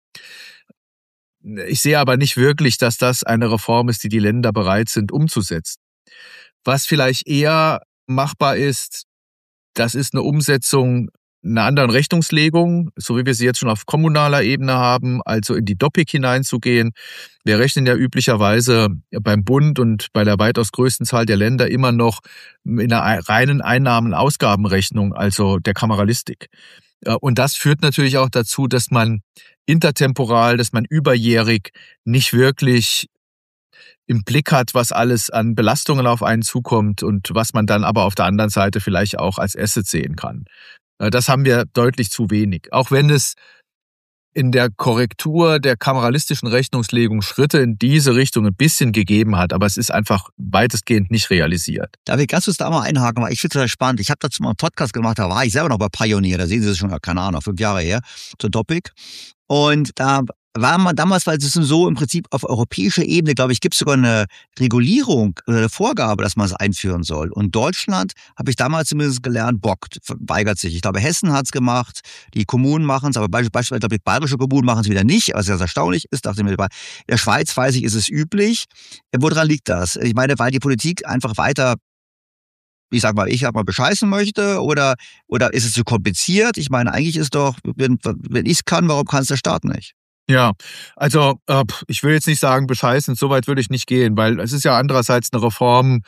S7: Ich sehe aber nicht wirklich, dass das eine Reform ist, die die Länder bereit sind umzusetzen. Was vielleicht eher machbar ist, das ist eine Umsetzung einer anderen Rechnungslegung, so wie wir sie jetzt schon auf kommunaler Ebene haben, also in die DOPIC hineinzugehen. Wir rechnen ja üblicherweise beim Bund und bei der weitaus größten Zahl der Länder immer noch in einer reinen Einnahmen-Ausgabenrechnung, also der Kameralistik. Und das führt natürlich auch dazu, dass man intertemporal, dass man überjährig nicht wirklich im Blick hat, was alles an Belastungen auf einen zukommt und was man dann aber auf der anderen Seite vielleicht auch als Asset sehen kann. Das haben wir deutlich zu wenig. Auch wenn es in der Korrektur der kameralistischen Rechnungslegung Schritte in diese Richtung ein bisschen gegeben hat, aber es ist einfach weitestgehend nicht realisiert.
S2: Darf ich ganz kurz da mal einhaken, weil ich finde es total spannend. Ich habe dazu mal einen Podcast gemacht, da war ich selber noch bei Pioneer, da sehen Sie es schon, keine Ahnung, 5 Jahre her, zur Topic. Und da war man damals, weil es ist so im Prinzip auf europäischer Ebene, glaube ich, gibt es sogar eine Regulierung oder eine Vorgabe, dass man es einführen soll. Und Deutschland, habe ich damals zumindest gelernt, bockt, weigert sich. Ich glaube, Hessen hat es gemacht, die Kommunen machen es, aber beispielsweise, glaube ich, bayerische Kommunen machen es wieder nicht, was ganz erstaunlich ist. Dachte ich mir, in der Schweiz, weiß ich, ist es üblich. Woran liegt das? Ich meine, weil die Politik einfach weiter, ich sag mal, bescheißen möchte oder ist es zu kompliziert? Ich meine, eigentlich ist doch, wenn ich es kann, warum kann es der Staat nicht?
S7: Ja, also ich will jetzt nicht sagen bescheißen, so weit würde ich nicht gehen, weil es ist ja andererseits eine Reform,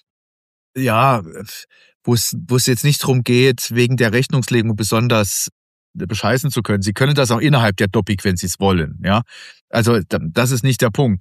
S7: ja, wo es jetzt nicht darum geht, wegen der Rechnungslegung besonders bescheißen zu können. Sie können das auch innerhalb der DOPIC, wenn Sie es wollen. Ja, also das ist nicht der Punkt.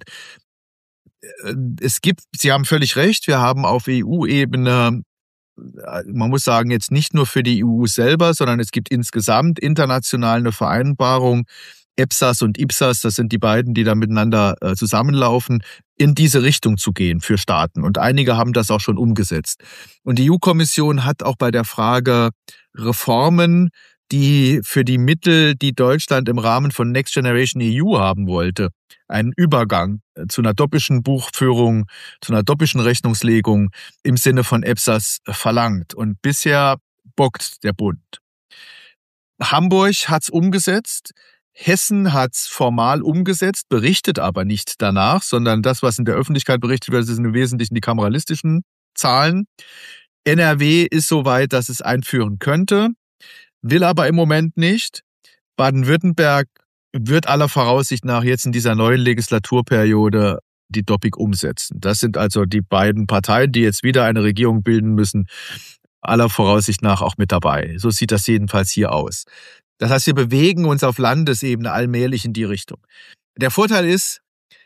S7: Sie haben völlig recht, wir haben auf EU-Ebene, man muss sagen, jetzt nicht nur für die EU selber, sondern es gibt insgesamt international eine Vereinbarung, EPSAS und IPSAS, das sind die beiden, die da miteinander zusammenlaufen, in diese Richtung zu gehen für Staaten. Und einige haben das auch schon umgesetzt. Und die EU-Kommission hat auch bei der Frage Reformen, die für die Mittel, die Deutschland im Rahmen von Next Generation EU haben wollte, einen Übergang zu einer doppischen Buchführung, zu einer doppischen Rechnungslegung im Sinne von EPSAS verlangt. Und bisher bockt der Bund. Hamburg hat's umgesetzt. Hessen hat's formal umgesetzt, berichtet aber nicht danach, sondern das, was in der Öffentlichkeit berichtet wird, sind im Wesentlichen die kameralistischen Zahlen. NRW ist so weit, dass es einführen könnte, will aber im Moment nicht. Baden-Württemberg wird aller Voraussicht nach jetzt in dieser neuen Legislaturperiode die Topic umsetzen. Das sind also die beiden Parteien, die jetzt wieder eine Regierung bilden müssen, aller Voraussicht nach auch mit dabei. So sieht das jedenfalls hier aus. Das heißt, wir bewegen uns auf Landesebene allmählich in die Richtung. Der Vorteil ist,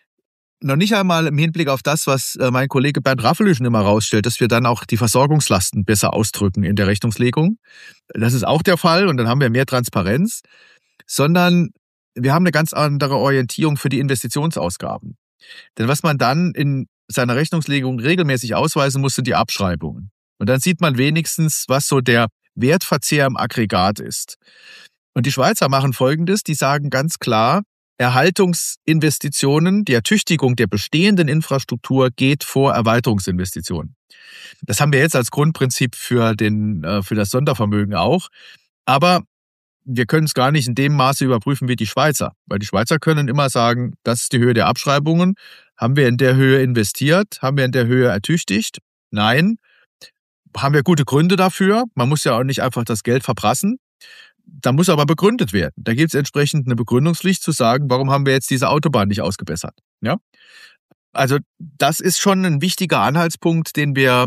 S7: noch nicht einmal im Hinblick auf das, was mein Kollege Bernd Raffelü schon immer rausstellt, dass wir dann auch die Versorgungslasten besser ausdrücken in der Rechnungslegung. Das ist auch der Fall und dann haben wir mehr Transparenz, sondern wir haben eine ganz andere Orientierung für die Investitionsausgaben. Denn was man dann in seiner Rechnungslegung regelmäßig ausweisen muss, sind die Abschreibungen. Und dann sieht man wenigstens, was so der Wertverzehr im Aggregat ist. Und die Schweizer machen Folgendes, die sagen ganz klar, Erhaltungsinvestitionen, die Ertüchtigung der bestehenden Infrastruktur geht vor Erweiterungsinvestitionen. Das haben wir jetzt als Grundprinzip für das Sondervermögen auch. Aber wir können es gar nicht in dem Maße überprüfen wie die Schweizer. Weil die Schweizer können immer sagen, das ist die Höhe der Abschreibungen. Haben wir in der Höhe investiert? Haben wir in der Höhe ertüchtigt? Nein. Haben wir gute Gründe dafür? Man muss ja auch nicht einfach das Geld verprassen. Da muss aber begründet werden. Da gibt es entsprechend eine Begründungspflicht zu sagen, warum haben wir jetzt diese Autobahn nicht ausgebessert? Ja? Also das ist schon ein wichtiger Anhaltspunkt, den wir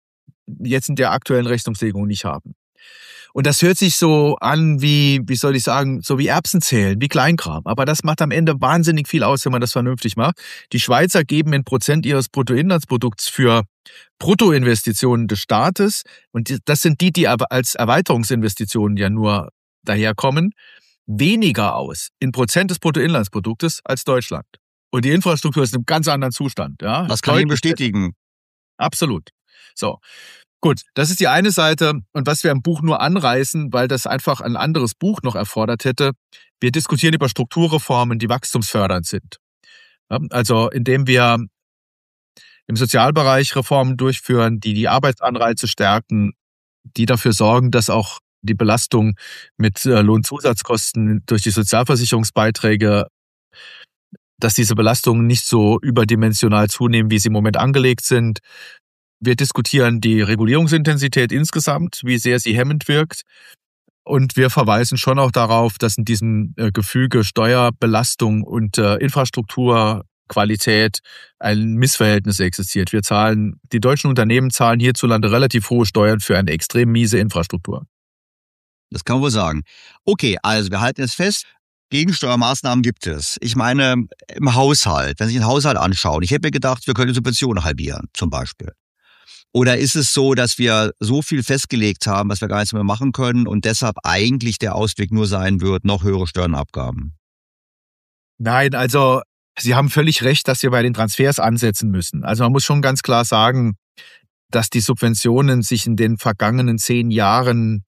S7: jetzt in der aktuellen Rechnungslegung nicht haben. Und das hört sich so an wie soll ich sagen, so wie Erbsenzählen, wie Kleinkram. Aber das macht am Ende wahnsinnig viel aus, wenn man das vernünftig macht. Die Schweizer geben in Prozent ihres Bruttoinlandsprodukts für Bruttoinvestitionen des Staates, und das sind die als Erweiterungsinvestitionen ja nur daherkommen, weniger aus in Prozent des Bruttoinlandsproduktes als Deutschland. Und die Infrastruktur ist in einem ganz anderen Zustand. Ja?
S2: Das kann ich bestätigen.
S7: Absolut. So. Gut, das ist die eine Seite. Und was wir im Buch nur anreißen, weil das einfach ein anderes Buch noch erfordert hätte, wir diskutieren über Strukturreformen, die wachstumsfördernd sind. Ja, also indem wir im Sozialbereich Reformen durchführen, die Arbeitsanreize stärken, die dafür sorgen, dass auch die Belastung mit Lohnzusatzkosten durch die Sozialversicherungsbeiträge, dass diese Belastungen nicht so überdimensional zunehmen, wie sie im Moment angelegt sind. Wir diskutieren die Regulierungsintensität insgesamt, wie sehr sie hemmend wirkt. Und wir verweisen schon auch darauf, dass in diesem Gefüge Steuerbelastung und Infrastrukturqualität ein Missverhältnis existiert. Die deutschen Unternehmen zahlen hierzulande relativ hohe Steuern für eine extrem miese Infrastruktur.
S2: Das kann man wohl sagen. Okay, also wir halten es fest. Gegensteuermaßnahmen gibt es. Ich meine, im Haushalt, wenn Sie den Haushalt anschauen, ich hätte mir gedacht, wir können die Subventionen halbieren, zum Beispiel. Oder ist es so, dass wir so viel festgelegt haben, was wir gar nichts mehr machen können und deshalb eigentlich der Ausweg nur sein wird, noch höhere Steuernabgaben?
S7: Nein, also Sie haben völlig recht, dass wir bei den Transfers ansetzen müssen. Also man muss schon ganz klar sagen, dass die Subventionen sich in den vergangenen 10 Jahren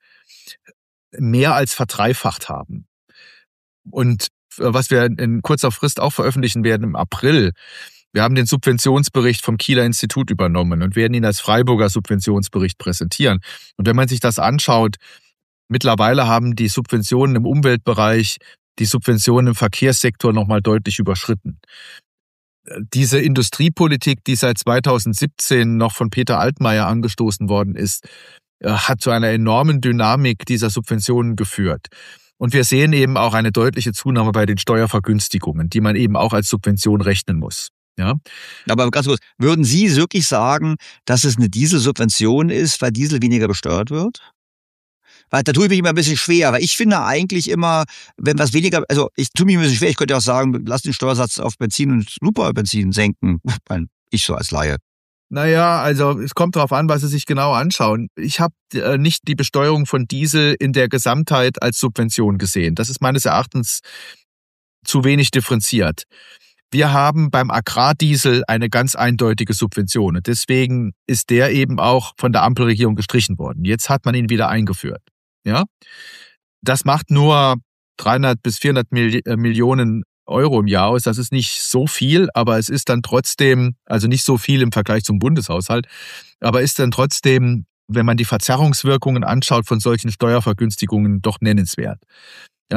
S7: mehr als verdreifacht haben. Und was wir in kurzer Frist auch veröffentlichen werden im April, wir haben den Subventionsbericht vom Kieler Institut übernommen und werden ihn als Freiburger Subventionsbericht präsentieren. Und wenn man sich das anschaut, mittlerweile haben die Subventionen im Umweltbereich die Subventionen im Verkehrssektor nochmal deutlich überschritten. Diese Industriepolitik, die seit 2017 noch von Peter Altmaier angestoßen worden ist, hat zu einer enormen Dynamik dieser Subventionen geführt. Und wir sehen eben auch eine deutliche Zunahme bei den Steuervergünstigungen, die man eben auch als Subvention rechnen muss. Ja.
S2: Aber ganz kurz, würden Sie wirklich sagen, dass es eine Dieselsubvention ist, weil Diesel weniger besteuert wird? Weil da tue ich mich immer ein bisschen schwer, weil ich finde eigentlich immer, wenn was weniger, also ich tue mich ein bisschen schwer, ich könnte auch sagen, lass den Steuersatz auf Benzin und Superbenzin senken, ich so als Laie.
S7: Naja, also es kommt darauf an, was Sie sich genau anschauen. Ich habe nicht die Besteuerung von Diesel in der Gesamtheit als Subvention gesehen. Das ist meines Erachtens zu wenig differenziert. Wir haben beim Agrardiesel eine ganz eindeutige Subvention. Und deswegen ist der eben auch von der Ampelregierung gestrichen worden. Jetzt hat man ihn wieder eingeführt. Ja, das macht nur 300 bis 400 Millionen Euro im Jahr aus. Das ist nicht so viel, aber es ist dann trotzdem, also nicht so viel im Vergleich zum Bundeshaushalt, aber ist dann trotzdem, wenn man die Verzerrungswirkungen anschaut von solchen Steuervergünstigungen, doch nennenswert. Ja,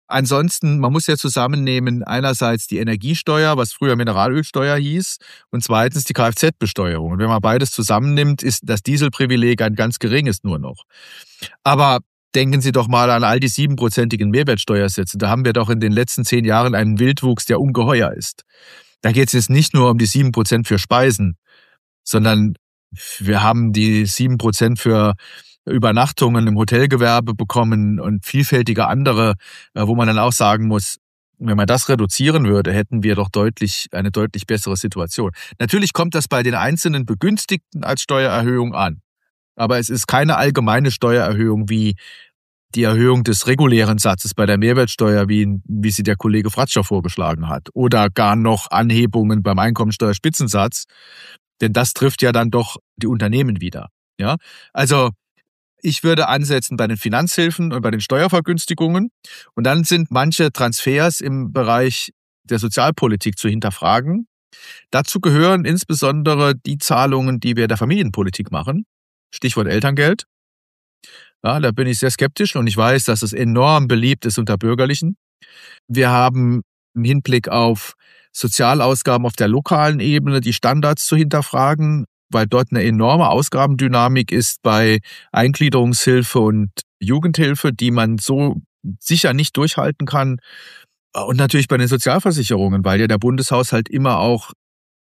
S7: ansonsten, man muss ja zusammennehmen, einerseits die Energiesteuer, was früher Mineralölsteuer hieß, und zweitens die Kfz-Besteuerung. Und wenn man beides zusammennimmt, ist das Dieselprivileg ein ganz geringes nur noch. Aber denken Sie doch mal an all die 7%igen Mehrwertsteuersätze. Da haben wir doch in den letzten 10 Jahren einen Wildwuchs, der ungeheuer ist. Da geht es jetzt nicht nur um die 7% für Speisen, sondern wir haben die 7% für Übernachtungen im Hotelgewerbe bekommen und vielfältige andere, wo man dann auch sagen muss, wenn man das reduzieren würde, hätten wir doch eine deutlich bessere Situation. Natürlich kommt das bei den einzelnen Begünstigten als Steuererhöhung an. Aber es ist keine allgemeine Steuererhöhung wie die Erhöhung des regulären Satzes bei der Mehrwertsteuer, wie sie der Kollege Fratscher vorgeschlagen hat. Oder gar noch Anhebungen beim Einkommensteuerspitzensatz. Denn das trifft ja dann doch die Unternehmen wieder. Ja, also ich würde ansetzen bei den Finanzhilfen und bei den Steuervergünstigungen. Und dann sind manche Transfers im Bereich der Sozialpolitik zu hinterfragen. Dazu gehören insbesondere die Zahlungen, die wir der Familienpolitik machen. Stichwort Elterngeld. Ja, da bin ich sehr skeptisch und ich weiß, dass es enorm beliebt ist unter Bürgerlichen. Wir haben im Hinblick auf Sozialausgaben auf der lokalen Ebene die Standards zu hinterfragen, weil dort eine enorme Ausgabendynamik ist bei Eingliederungshilfe und Jugendhilfe, die man so sicher nicht durchhalten kann. Und natürlich bei den Sozialversicherungen, weil ja der Bundeshaushalt immer auch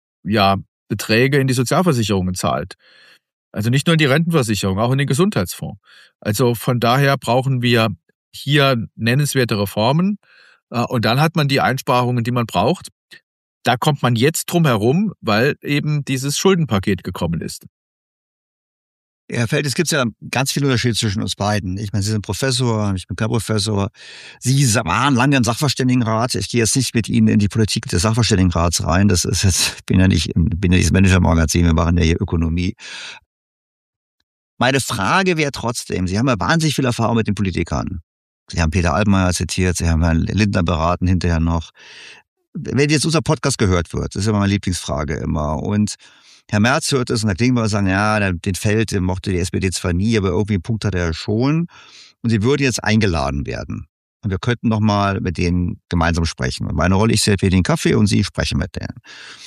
S7: Beträge in die Sozialversicherungen zahlt. Also nicht nur in die Rentenversicherung, auch in den Gesundheitsfonds. Also von daher brauchen wir hier nennenswerte Reformen. Und dann hat man die Einsparungen, die man braucht. Da kommt man jetzt drum herum, weil eben dieses Schuldenpaket gekommen ist.
S2: Herr Feld, es gibt ja ganz viele Unterschiede zwischen uns beiden. Ich meine, Sie sind Professor, ich bin kein Professor. Sie waren lange im Sachverständigenrat. Ich gehe jetzt nicht mit Ihnen in die Politik des Sachverständigenrats rein. Das ist jetzt, ich bin ja nicht das Manager-Magazin, wir machen ja hier Ökonomie. Meine Frage wäre trotzdem, Sie haben ja wahnsinnig viel Erfahrung mit den Politikern. Sie haben Peter Altmaier zitiert, Sie haben Herrn Lindner beraten hinterher noch. Wenn jetzt unser Podcast gehört wird, das ist ja meine Lieblingsfrage immer. Und Herr Merz hört es und da klingen wir sagen, ja, den Feld den mochte die SPD zwar nie, aber irgendwie einen Punkt hat er schon. Und sie würden jetzt eingeladen werden. Und wir könnten noch mal mit denen gemeinsam sprechen. Und meine Rolle, ich serviere den Kaffee und Sie sprechen mit denen.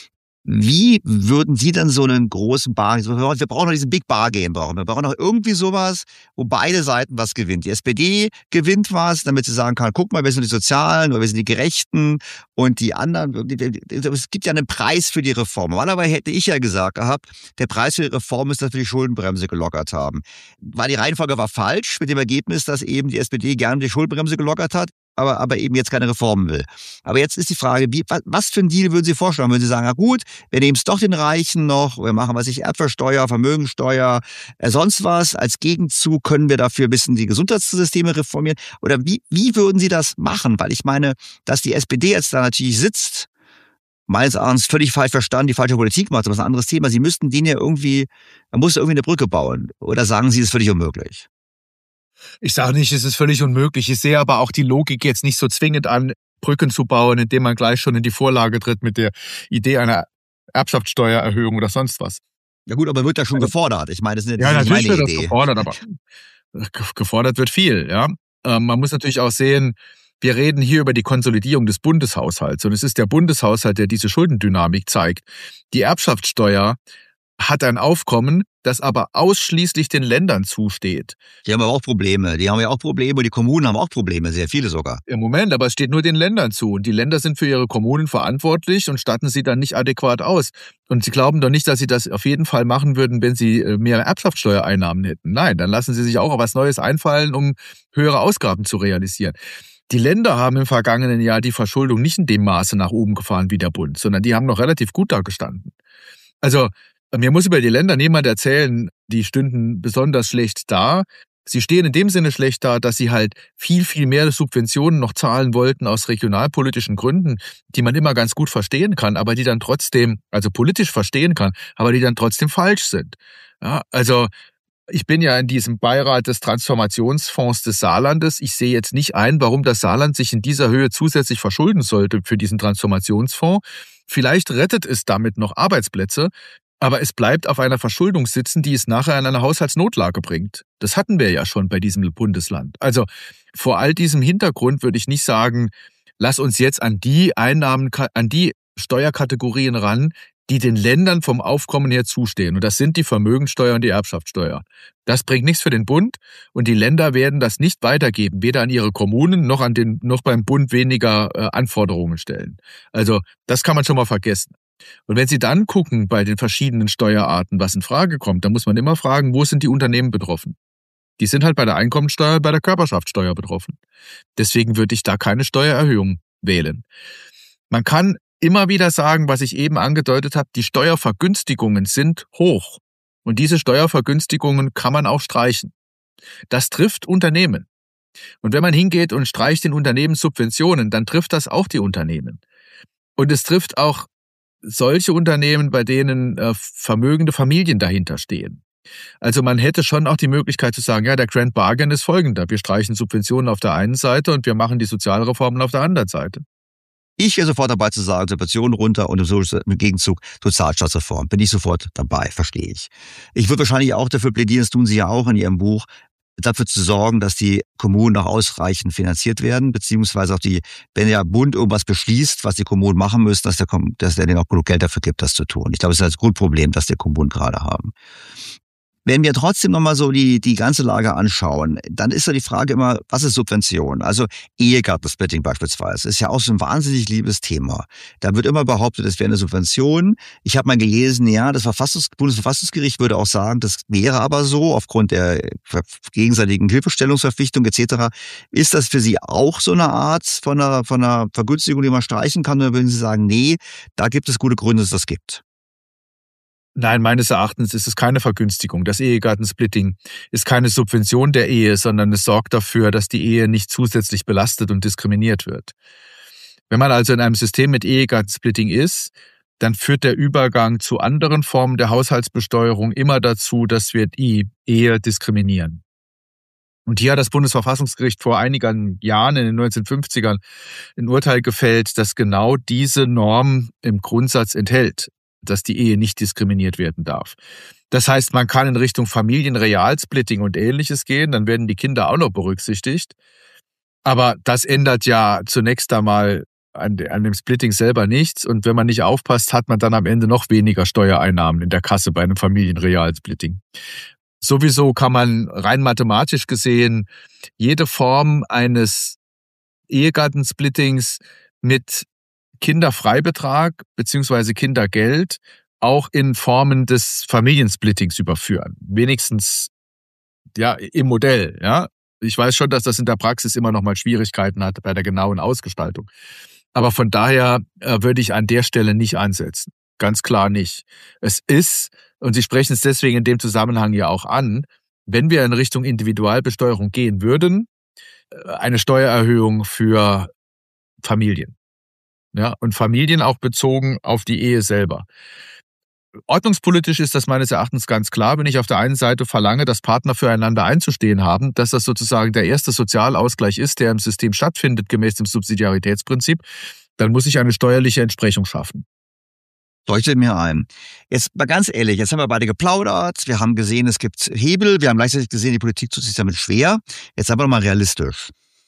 S2: Wie würden Sie dann so einen großen Bargain, wir brauchen noch diesen Big Bargain, wir brauchen noch irgendwie sowas, wo beide Seiten was gewinnt. Die SPD gewinnt was, damit sie sagen kann, guck mal, wir sind die Sozialen oder wir sind die Gerechten und die anderen, es gibt ja einen Preis für die Reform. Normalerweise hätte ich ja gesagt gehabt, der Preis für die Reform ist, dass wir die Schuldenbremse gelockert haben. Weil die Reihenfolge war falsch, mit dem Ergebnis, dass eben die SPD gerne die Schuldenbremse gelockert hat, aber eben jetzt keine Reformen will. Aber jetzt ist die Frage, was für einen Deal würden Sie vorschlagen? Würden Sie sagen, na gut, wir nehmen es doch den Reichen noch, wir machen, Erbschaftssteuer, Vermögensteuer, sonst was. Als Gegenzug können wir dafür ein bisschen die Gesundheitssysteme reformieren. Oder wie würden Sie das machen? Weil ich meine, dass die SPD jetzt da natürlich sitzt, meines Erachtens völlig falsch verstanden, die falsche Politik macht, aber das ist ein anderes Thema. Sie müssten denen ja man muss irgendwie eine Brücke bauen. Oder sagen Sie, es ist völlig unmöglich?
S7: Ich sage nicht, es ist völlig unmöglich. Ich sehe aber auch die Logik jetzt nicht so zwingend an, Brücken zu bauen, indem man gleich schon in die Vorlage tritt mit der Idee einer Erbschaftssteuererhöhung oder sonst was.
S2: Ja gut, aber wird da schon gefordert. Ich meine, das ist ja
S7: natürlich
S2: meine
S7: wird
S2: Idee.
S7: Das gefordert, aber gefordert wird viel. Ja, man muss natürlich auch sehen, wir reden hier über die Konsolidierung des Bundeshaushalts und es ist der Bundeshaushalt, der diese Schuldendynamik zeigt. Die Erbschaftssteuer hat ein Aufkommen, das aber ausschließlich den Ländern zusteht.
S2: Die haben aber auch Probleme. Die haben ja auch Probleme und die Kommunen haben auch Probleme, sehr viele sogar.
S7: Im Moment, aber es steht nur den Ländern zu. Und die Länder sind für ihre Kommunen verantwortlich und statten sie dann nicht adäquat aus. Und Sie glauben doch nicht, dass Sie das auf jeden Fall machen würden, wenn Sie mehr Erbschaftssteuereinnahmen hätten. Nein, dann lassen Sie sich auch was Neues einfallen, um höhere Ausgaben zu realisieren. Die Länder haben im vergangenen Jahr die Verschuldung nicht in dem Maße nach oben gefahren wie der Bund, sondern die haben noch relativ gut dagestanden. Also, mir muss über die Länder niemand erzählen, die stünden besonders schlecht da. Sie stehen in dem Sinne schlecht da, dass sie halt viel, viel mehr Subventionen noch zahlen wollten aus regionalpolitischen Gründen, die man immer ganz gut verstehen kann, aber die dann trotzdem, also politisch verstehen kann, aber die dann trotzdem falsch sind. Ja, also ich bin ja in diesem Beirat des Transformationsfonds des Saarlandes. Ich sehe jetzt nicht ein, warum das Saarland sich in dieser Höhe zusätzlich verschulden sollte für diesen Transformationsfonds. Vielleicht rettet es damit noch Arbeitsplätze. Aber es bleibt auf einer Verschuldung sitzen, die es nachher in eine Haushaltsnotlage bringt. Das hatten wir ja schon bei diesem Bundesland. Also vor all diesem Hintergrund würde ich nicht sagen, lass uns jetzt an die Steuerkategorien ran, die den Ländern vom Aufkommen her zustehen. Und das sind die Vermögensteuer und die Erbschaftssteuer. Das bringt nichts für den Bund und die Länder werden das nicht weitergeben, weder an ihre Kommunen noch beim Bund weniger Anforderungen stellen. Also das kann man schon mal vergessen. Und wenn Sie dann gucken bei den verschiedenen Steuerarten, was in Frage kommt, dann muss man immer fragen, wo sind die Unternehmen betroffen? Die sind halt bei der Einkommensteuer, bei der Körperschaftssteuer betroffen. Deswegen würde ich da keine Steuererhöhung wählen. Man kann immer wieder sagen, was ich eben angedeutet habe, die Steuervergünstigungen sind hoch. Und diese Steuervergünstigungen kann man auch streichen. Das trifft Unternehmen. Und wenn man hingeht und streicht den Unternehmen Subventionen, dann trifft das auch die Unternehmen. Und es trifft auch solche Unternehmen, bei denen vermögende Familien dahinter stehen. Also man hätte schon auch die Möglichkeit zu sagen, ja, der Grand Bargain ist folgender. Wir streichen Subventionen auf der einen Seite und wir machen die Sozialreformen auf der anderen Seite.
S2: Ich wäre sofort dabei zu sagen, Subventionen runter und im Gegenzug Sozialstaatsreform. Bin ich sofort dabei, verstehe ich. Ich würde wahrscheinlich auch dafür plädieren, das tun Sie ja auch in Ihrem Buch, dafür zu sorgen, dass die Kommunen auch ausreichend finanziert werden, beziehungsweise auch wenn der Bund irgendwas beschließt, was die Kommunen machen müssen, dass der denen auch genug Geld dafür gibt, das zu tun. Ich glaube, das ist das Grundproblem, das die Kommunen gerade haben. Wenn wir trotzdem nochmal so die ganze Lage anschauen, dann ist ja die Frage immer, was ist Subvention? Also Ehegattensplitting beispielsweise ist ja auch so ein wahnsinnig liebes Thema. Da wird immer behauptet, es wäre eine Subvention. Ich habe mal gelesen, ja, das Bundesverfassungsgericht würde auch sagen, das wäre aber so, aufgrund der gegenseitigen Hilfestellungsverpflichtung etc. Ist das für Sie auch so eine Art von einer Vergünstigung, die man streichen kann? Oder würden Sie sagen, nee, da gibt es gute Gründe, dass es das gibt?
S7: Nein, meines Erachtens ist es keine Vergünstigung. Das Ehegattensplitting ist keine Subvention der Ehe, sondern es sorgt dafür, dass die Ehe nicht zusätzlich belastet und diskriminiert wird. Wenn man also in einem System mit Ehegattensplitting ist, dann führt der Übergang zu anderen Formen der Haushaltsbesteuerung immer dazu, dass wir die Ehe diskriminieren. Und hier hat das Bundesverfassungsgericht vor einigen Jahren, in den 1950ern, ein Urteil gefällt, das genau diese Norm im Grundsatz enthält, dass die Ehe nicht diskriminiert werden darf. Das heißt, man kann in Richtung Familienrealsplitting und Ähnliches gehen, dann werden die Kinder auch noch berücksichtigt. Aber das ändert ja zunächst einmal an dem Splitting selber nichts. Und wenn man nicht aufpasst, hat man dann am Ende noch weniger Steuereinnahmen in der Kasse bei einem Familienrealsplitting. Sowieso kann man rein mathematisch gesehen jede Form eines Ehegattensplittings mit Kinderfreibetrag bzw. Kindergeld auch in Formen des Familiensplittings überführen. Wenigstens ja im Modell. Ja, ich weiß schon, dass das in der Praxis immer noch mal Schwierigkeiten hat bei der genauen Ausgestaltung. Aber von daher würde ich an der Stelle nicht ansetzen. Ganz klar nicht. Es ist, und Sie sprechen es deswegen in dem Zusammenhang ja auch an, wenn wir in Richtung Individualbesteuerung gehen würden, eine Steuererhöhung für Familien. Ja, und Familien auch bezogen auf die Ehe selber. Ordnungspolitisch ist das meines Erachtens ganz klar, wenn ich auf der einen Seite verlange, dass Partner füreinander einzustehen haben, dass das sozusagen der erste Sozialausgleich ist, der im System stattfindet, gemäß dem Subsidiaritätsprinzip, dann muss ich eine steuerliche Entsprechung schaffen.
S2: Leuchtet mir ein. Jetzt mal ganz ehrlich, jetzt haben wir beide geplaudert, wir haben gesehen, es gibt Hebel, wir haben gleichzeitig gesehen, die Politik tut sich damit schwer. Jetzt sind wir doch mal realistisch.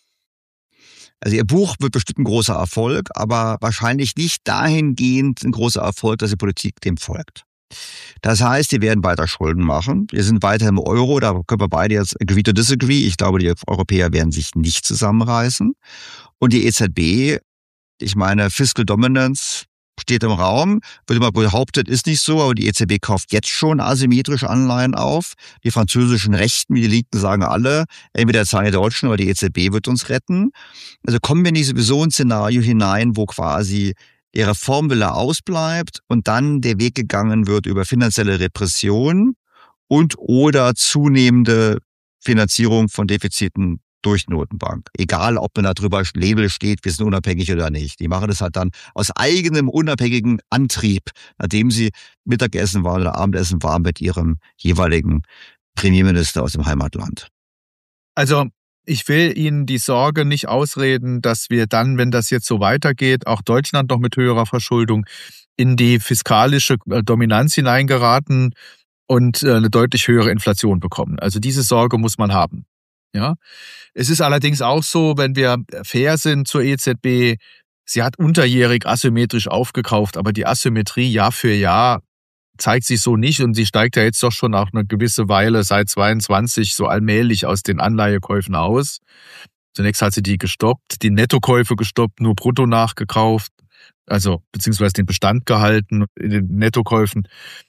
S2: Also Ihr Buch wird bestimmt ein großer Erfolg, aber wahrscheinlich nicht dahingehend ein großer Erfolg, dass die Politik dem folgt. Das heißt, die werden weiter Schulden machen. Wir sind weiter im Euro, da können wir beide jetzt agree to disagree. Ich glaube, die Europäer werden sich nicht zusammenreißen. Und die EZB, ich meine, Fiscal Dominance steht im Raum, wird immer behauptet, ist nicht so, aber die EZB kauft jetzt schon asymmetrisch Anleihen auf. Die französischen Rechten, wie die Linken sagen alle, entweder zahlen die Deutschen oder die EZB wird uns retten. Also kommen wir in sowieso ein Szenario hinein, wo quasi der Reformwille ausbleibt und dann der Weg gegangen wird über finanzielle Repression und oder zunehmende Finanzierung von Defiziten durch Notenbank. Egal, ob man da drüber Label steht, wir sind unabhängig oder nicht. Die machen das halt dann aus eigenem unabhängigen Antrieb, nachdem sie Mittagessen waren oder Abendessen waren mit ihrem jeweiligen Premierminister aus dem Heimatland.
S7: Also Ich will Ihnen die Sorge nicht ausreden, dass wir dann, wenn das jetzt so weitergeht, auch Deutschland noch mit höherer Verschuldung in die fiskalische Dominanz hineingeraten und eine deutlich höhere Inflation bekommen. Also diese Sorge muss man haben. Ja. Es ist allerdings auch so, wenn wir fair sind zur EZB, sie hat unterjährig asymmetrisch aufgekauft, aber die Asymmetrie Jahr für Jahr zeigt sich so nicht und sie steigt ja jetzt doch schon auch eine gewisse Weile seit 22 so allmählich aus den Anleihekäufen aus. Zunächst hat sie die gestoppt, die Nettokäufe gestoppt, nur brutto nachgekauft, also beziehungsweise den Bestand gehalten. In den Nettokäufen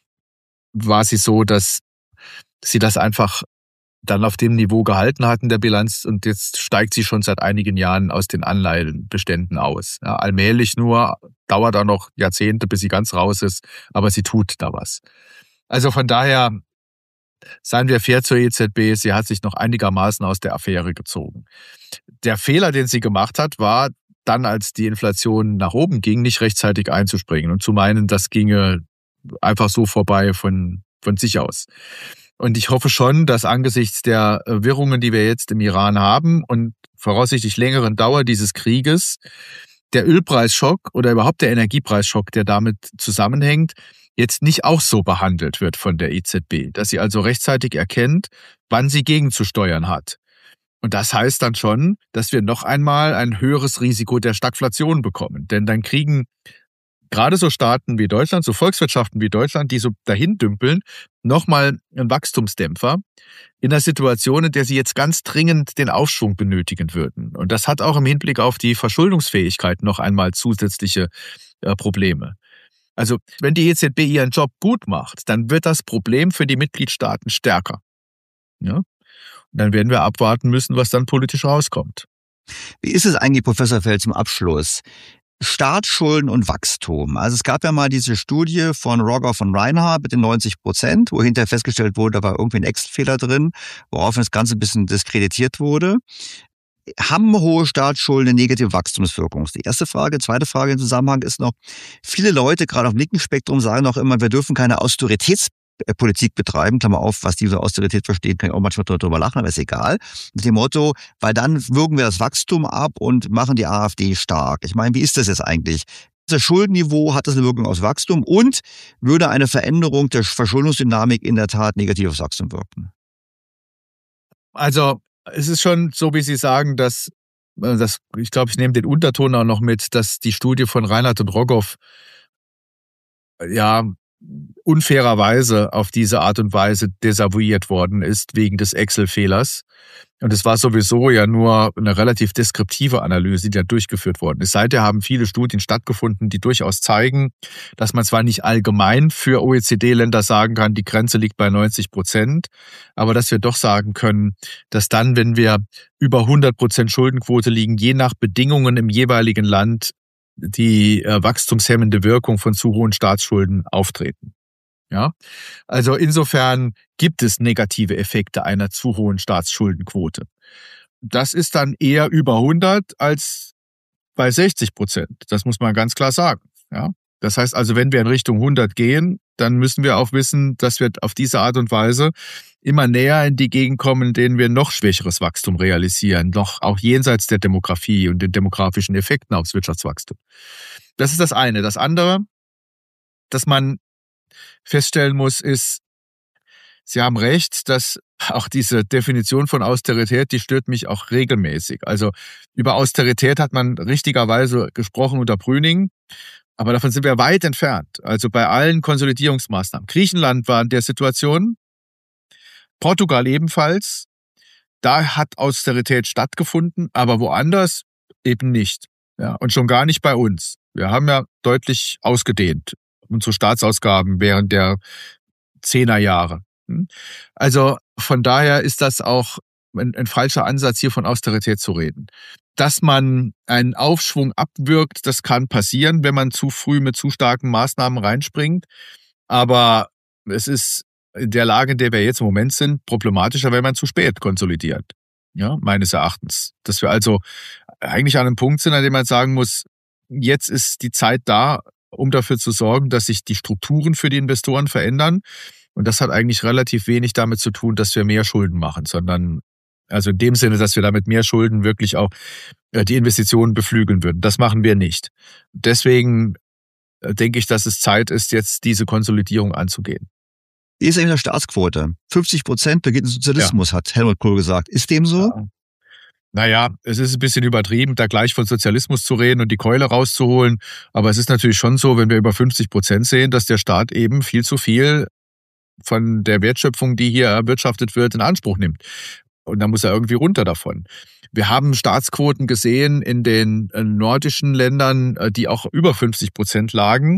S7: war sie so, dass sie das einfach dann auf dem Niveau gehalten hat in der Bilanz und jetzt steigt sie schon seit einigen Jahren aus den Anleihenbeständen aus. Ja, allmählich nur, dauert auch noch Jahrzehnte, bis sie ganz raus ist, aber sie tut da was. Also von daher, seien wir fair zur EZB, sie hat sich noch einigermaßen aus der Affäre gezogen. Der Fehler, den sie gemacht hat, war dann, als die Inflation nach oben ging, nicht rechtzeitig einzuspringen und zu meinen, das ginge einfach so vorbei von sich aus. Und ich hoffe schon, dass angesichts der Wirrungen, die wir jetzt im Iran haben und voraussichtlich längeren Dauer dieses Krieges, der Ölpreisschock oder überhaupt der Energiepreisschock, der damit zusammenhängt, jetzt nicht auch so behandelt wird von der EZB, dass sie also rechtzeitig erkennt, wann sie gegenzusteuern hat. Und das heißt dann schon, dass wir noch einmal ein höheres Risiko der Stagflation bekommen. Denn dann kriegen gerade so Staaten wie Deutschland, so Volkswirtschaften wie Deutschland, die so dahin dümpeln, nochmal einen Wachstumsdämpfer in einer Situation, in der sie jetzt ganz dringend den Aufschwung benötigen würden. Und das hat auch im Hinblick auf die Verschuldungsfähigkeit noch einmal zusätzliche Probleme. Also wenn die EZB ihren Job gut macht, dann wird das Problem für die Mitgliedstaaten stärker. Ja? Und dann werden wir abwarten müssen, was dann politisch rauskommt.
S2: Wie ist es eigentlich, Professor Feld, zum Abschluss? Staatsschulden und Wachstum. Also es gab ja mal diese Studie von Rogoff und Reinhardt mit den 90%, wo hinterher festgestellt wurde, da war irgendwie ein Excel-Fehler drin, woraufhin das Ganze ein bisschen diskreditiert wurde. Haben hohe Staatsschulden eine negative Wachstumswirkung? Das ist die erste Frage. Zweite Frage im Zusammenhang ist noch, viele Leute, gerade auf dem linken Spektrum, sagen auch immer, wir dürfen keine Austeritätspolitik betreiben, Klammer auf, was diese Austerität versteht, kann ich auch manchmal drüber lachen, aber ist egal. Mit dem Motto, weil dann würgen wir das Wachstum ab und machen die AfD stark. Ich meine, wie ist das jetzt eigentlich? Das Schuldenniveau, hat das eine Wirkung aufs Wachstum und würde eine Veränderung der Verschuldungsdynamik in der Tat negativ aufs Wachstum wirken?
S7: Also es ist schon so, wie Sie sagen, dass ich glaube, ich nehme den Unterton auch noch mit, dass die Studie von Reinhardt und Rogoff ja unfairerweise auf diese Art und Weise desavouiert worden ist wegen des Excel-Fehlers. Und es war sowieso ja nur eine relativ deskriptive Analyse, die da durchgeführt worden ist. Seither haben viele Studien stattgefunden, die durchaus zeigen, dass man zwar nicht allgemein für OECD-Länder sagen kann, die Grenze liegt bei 90%, aber dass wir doch sagen können, dass dann, wenn wir über 100% Schuldenquote liegen, je nach Bedingungen im jeweiligen Land die wachstumshemmende Wirkung von zu hohen Staatsschulden auftreten. Ja, also insofern gibt es negative Effekte einer zu hohen Staatsschuldenquote. Das ist dann eher über 100 als bei 60%. Das muss man ganz klar sagen. Ja, das heißt also, wenn wir in Richtung 100 gehen, dann müssen wir auch wissen, dass wir auf diese Art und Weise immer näher in die Gegend kommen, in denen wir noch schwächeres Wachstum realisieren, noch auch jenseits der Demografie und den demografischen Effekten aufs Wirtschaftswachstum. Das ist das eine. Das andere, dass man feststellen muss, ist, Sie haben recht, dass auch diese Definition von Austerität, die stört mich auch regelmäßig. Also über Austerität hat man richtigerweise gesprochen unter Brüning, aber davon sind wir weit entfernt. Also bei allen Konsolidierungsmaßnahmen. Griechenland war in der Situation, Portugal ebenfalls. Da hat Austerität stattgefunden, aber woanders eben nicht. Ja, und schon gar nicht bei uns. Wir haben ja deutlich ausgedehnt unsere Staatsausgaben während der 10er Jahre. Also von daher ist das auch ein falscher Ansatz, hier von Austerität zu reden. Dass man einen Aufschwung abwirkt, das kann passieren, wenn man zu früh mit zu starken Maßnahmen reinspringt. Aber es ist in der Lage, in der wir jetzt im Moment sind, problematischer, wenn man zu spät konsolidiert. Ja, meines Erachtens. Dass wir also eigentlich an einem Punkt sind, an dem man sagen muss, jetzt ist die Zeit da, um dafür zu sorgen, dass sich die Strukturen für die Investoren verändern. Und das hat eigentlich relativ wenig damit zu tun, dass wir mehr Schulden machen, sondern Also in dem Sinne, dass wir damit mehr Schulden wirklich auch die Investitionen beflügeln würden. Das machen wir nicht. Deswegen denke ich, dass es Zeit ist, jetzt diese Konsolidierung anzugehen.
S2: Wie ist eigentlich der Staatsquote? 50% beginnt der Sozialismus, hat Helmut Kohl gesagt. Ist dem so?
S7: Ja. Naja, es ist ein bisschen übertrieben, da gleich von Sozialismus zu reden und die Keule rauszuholen. Aber es ist natürlich schon so, wenn wir über 50% sehen, dass der Staat eben viel zu viel von der Wertschöpfung, die hier erwirtschaftet wird, in Anspruch nimmt. Und da muss er irgendwie runter davon. Wir haben Staatsquoten gesehen in den nordischen Ländern, die auch über 50% lagen.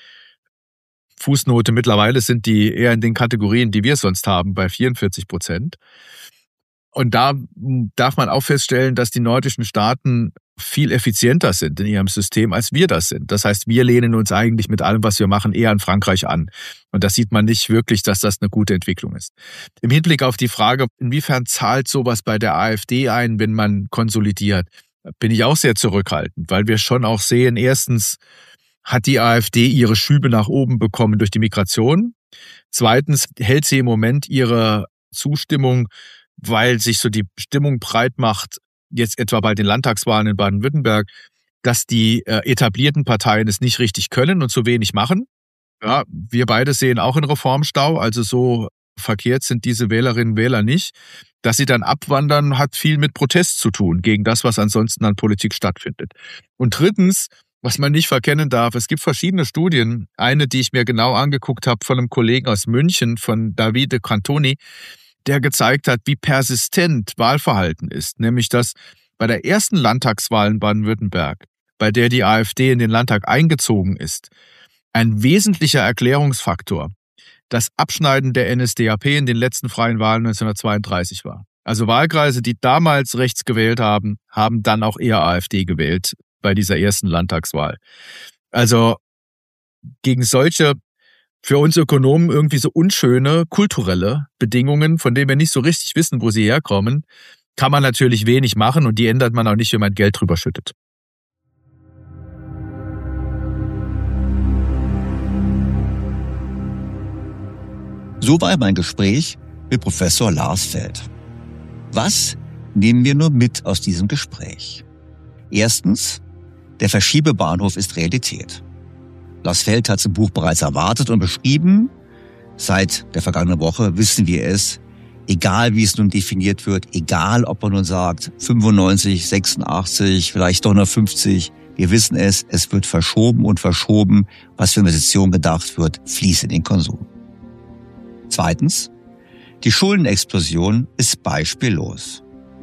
S7: Fußnote, mittlerweile sind die eher in den Kategorien, die wir sonst haben, bei 44%. Und da darf man auch feststellen, dass die nordischen Staaten viel effizienter sind in ihrem System, als wir das sind. Das heißt, wir lehnen uns eigentlich mit allem, was wir machen, eher an Frankreich an. Und das sieht man nicht wirklich, dass das eine gute Entwicklung ist. Im Hinblick auf die Frage, inwiefern zahlt sowas bei der AfD ein, wenn man konsolidiert, bin ich auch sehr zurückhaltend, weil wir schon auch sehen, erstens hat die AfD ihre Schübe nach oben bekommen durch die Migration. Zweitens hält sie im Moment ihre Zustimmung, weil sich so die Stimmung breit macht, jetzt etwa bei den Landtagswahlen in Baden-Württemberg, dass die etablierten Parteien es nicht richtig können und zu wenig machen. Ja, wir beide sehen auch einen Reformstau, also so verkehrt sind diese Wählerinnen und Wähler nicht. Dass sie dann abwandern, hat viel mit Protest zu tun, gegen das, was ansonsten an Politik stattfindet. Und drittens, was man nicht verkennen darf, es gibt verschiedene Studien. Eine, die ich mir genau angeguckt habe von einem Kollegen aus München, von Davide Cantoni, der gezeigt hat, wie persistent Wahlverhalten ist. Nämlich, dass bei der ersten Landtagswahl in Baden-Württemberg, bei der die AfD in den Landtag eingezogen ist, ein wesentlicher Erklärungsfaktor das Abschneiden der NSDAP in den letzten freien Wahlen 1932 war. Also Wahlkreise, die damals rechts gewählt haben, haben dann auch eher AfD gewählt bei dieser ersten Landtagswahl. Also gegen solche für uns Ökonomen irgendwie so unschöne kulturelle Bedingungen, von denen wir nicht so richtig wissen, wo sie herkommen, kann man natürlich wenig machen und die ändert man auch nicht, wenn man Geld drüber schüttet.
S2: So war mein Gespräch mit Professor Lars Feld. Was nehmen wir nur mit aus diesem Gespräch? Erstens, der Verschiebebahnhof ist Realität. Lars Feld hat es im Buch bereits erwartet und beschrieben. Seit der vergangenen Woche wissen wir es, egal wie es nun definiert wird, egal ob man nun sagt 95, 86, vielleicht doch 150, wir wissen es, es wird verschoben und verschoben, was für Investitionen gedacht wird, fließt in den Konsum. Zweitens, die Schuldenexplosion ist beispiellos.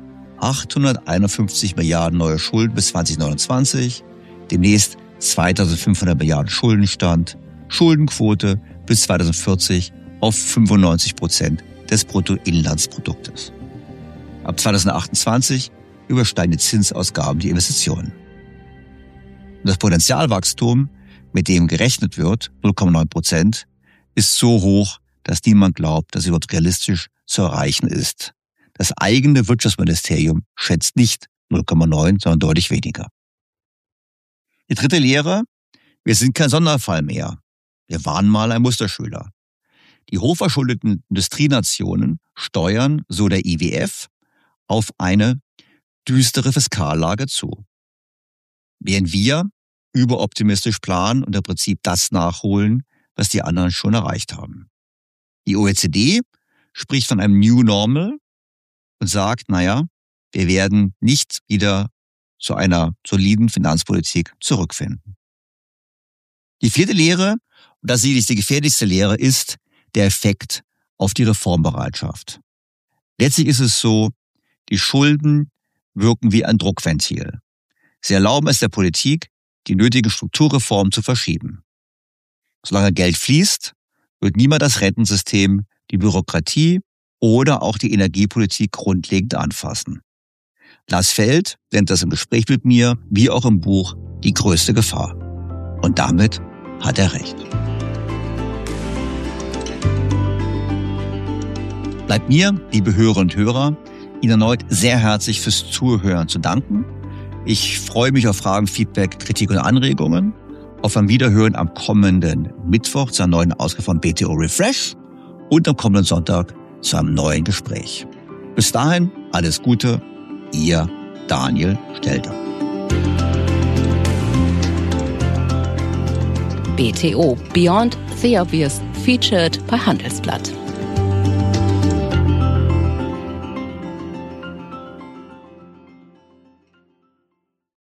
S2: 851 Milliarden neue Schulden bis 2029, demnächst 2500 Milliarden Schuldenstand, Schuldenquote bis 2040 auf 95% des Bruttoinlandsproduktes. Ab 2028 übersteigen die Zinsausgaben die Investitionen. Und das Potenzialwachstum, mit dem gerechnet wird, 0,9%, ist so hoch, dass niemand glaubt, dass es überhaupt realistisch zu erreichen ist. Das eigene Wirtschaftsministerium schätzt nicht 0,9, sondern deutlich weniger. Die dritte Lehre: Wir sind kein Sonderfall mehr. Wir waren mal ein Musterschüler. Die hochverschuldeten Industrienationen steuern, so der IWF, auf eine düstere Fiskallage zu. Während wir überoptimistisch planen und im Prinzip das nachholen, was die anderen schon erreicht haben. Die OECD spricht von einem New Normal und sagt, wir werden nicht wieder zu einer soliden Finanzpolitik zurückfinden. Die vierte Lehre, und das ist die gefährlichste Lehre, ist der Effekt auf die Reformbereitschaft. Letztlich ist es so, die Schulden wirken wie ein Druckventil. Sie erlauben es der Politik, die nötigen Strukturreformen zu verschieben. Solange Geld fließt, wird niemand das Rentensystem, die Bürokratie oder auch die Energiepolitik grundlegend anfassen. Lars Feld nennt das im Gespräch mit mir, wie auch im Buch, die größte Gefahr. Und damit hat er recht. Bleibt mir, liebe Hörerinnen und Hörer, Ihnen erneut sehr herzlich fürs Zuhören zu danken. Ich freue mich auf Fragen, Feedback, Kritik und Anregungen. Auf ein Wiederhören am kommenden Mittwoch zu einer neuen Ausgabe von BTO Refresh und am kommenden Sonntag zu einem neuen Gespräch. Bis dahin, alles Gute, Ihr Daniel Stelter.
S1: BTO Beyond the Obvious featured bei Handelsblatt.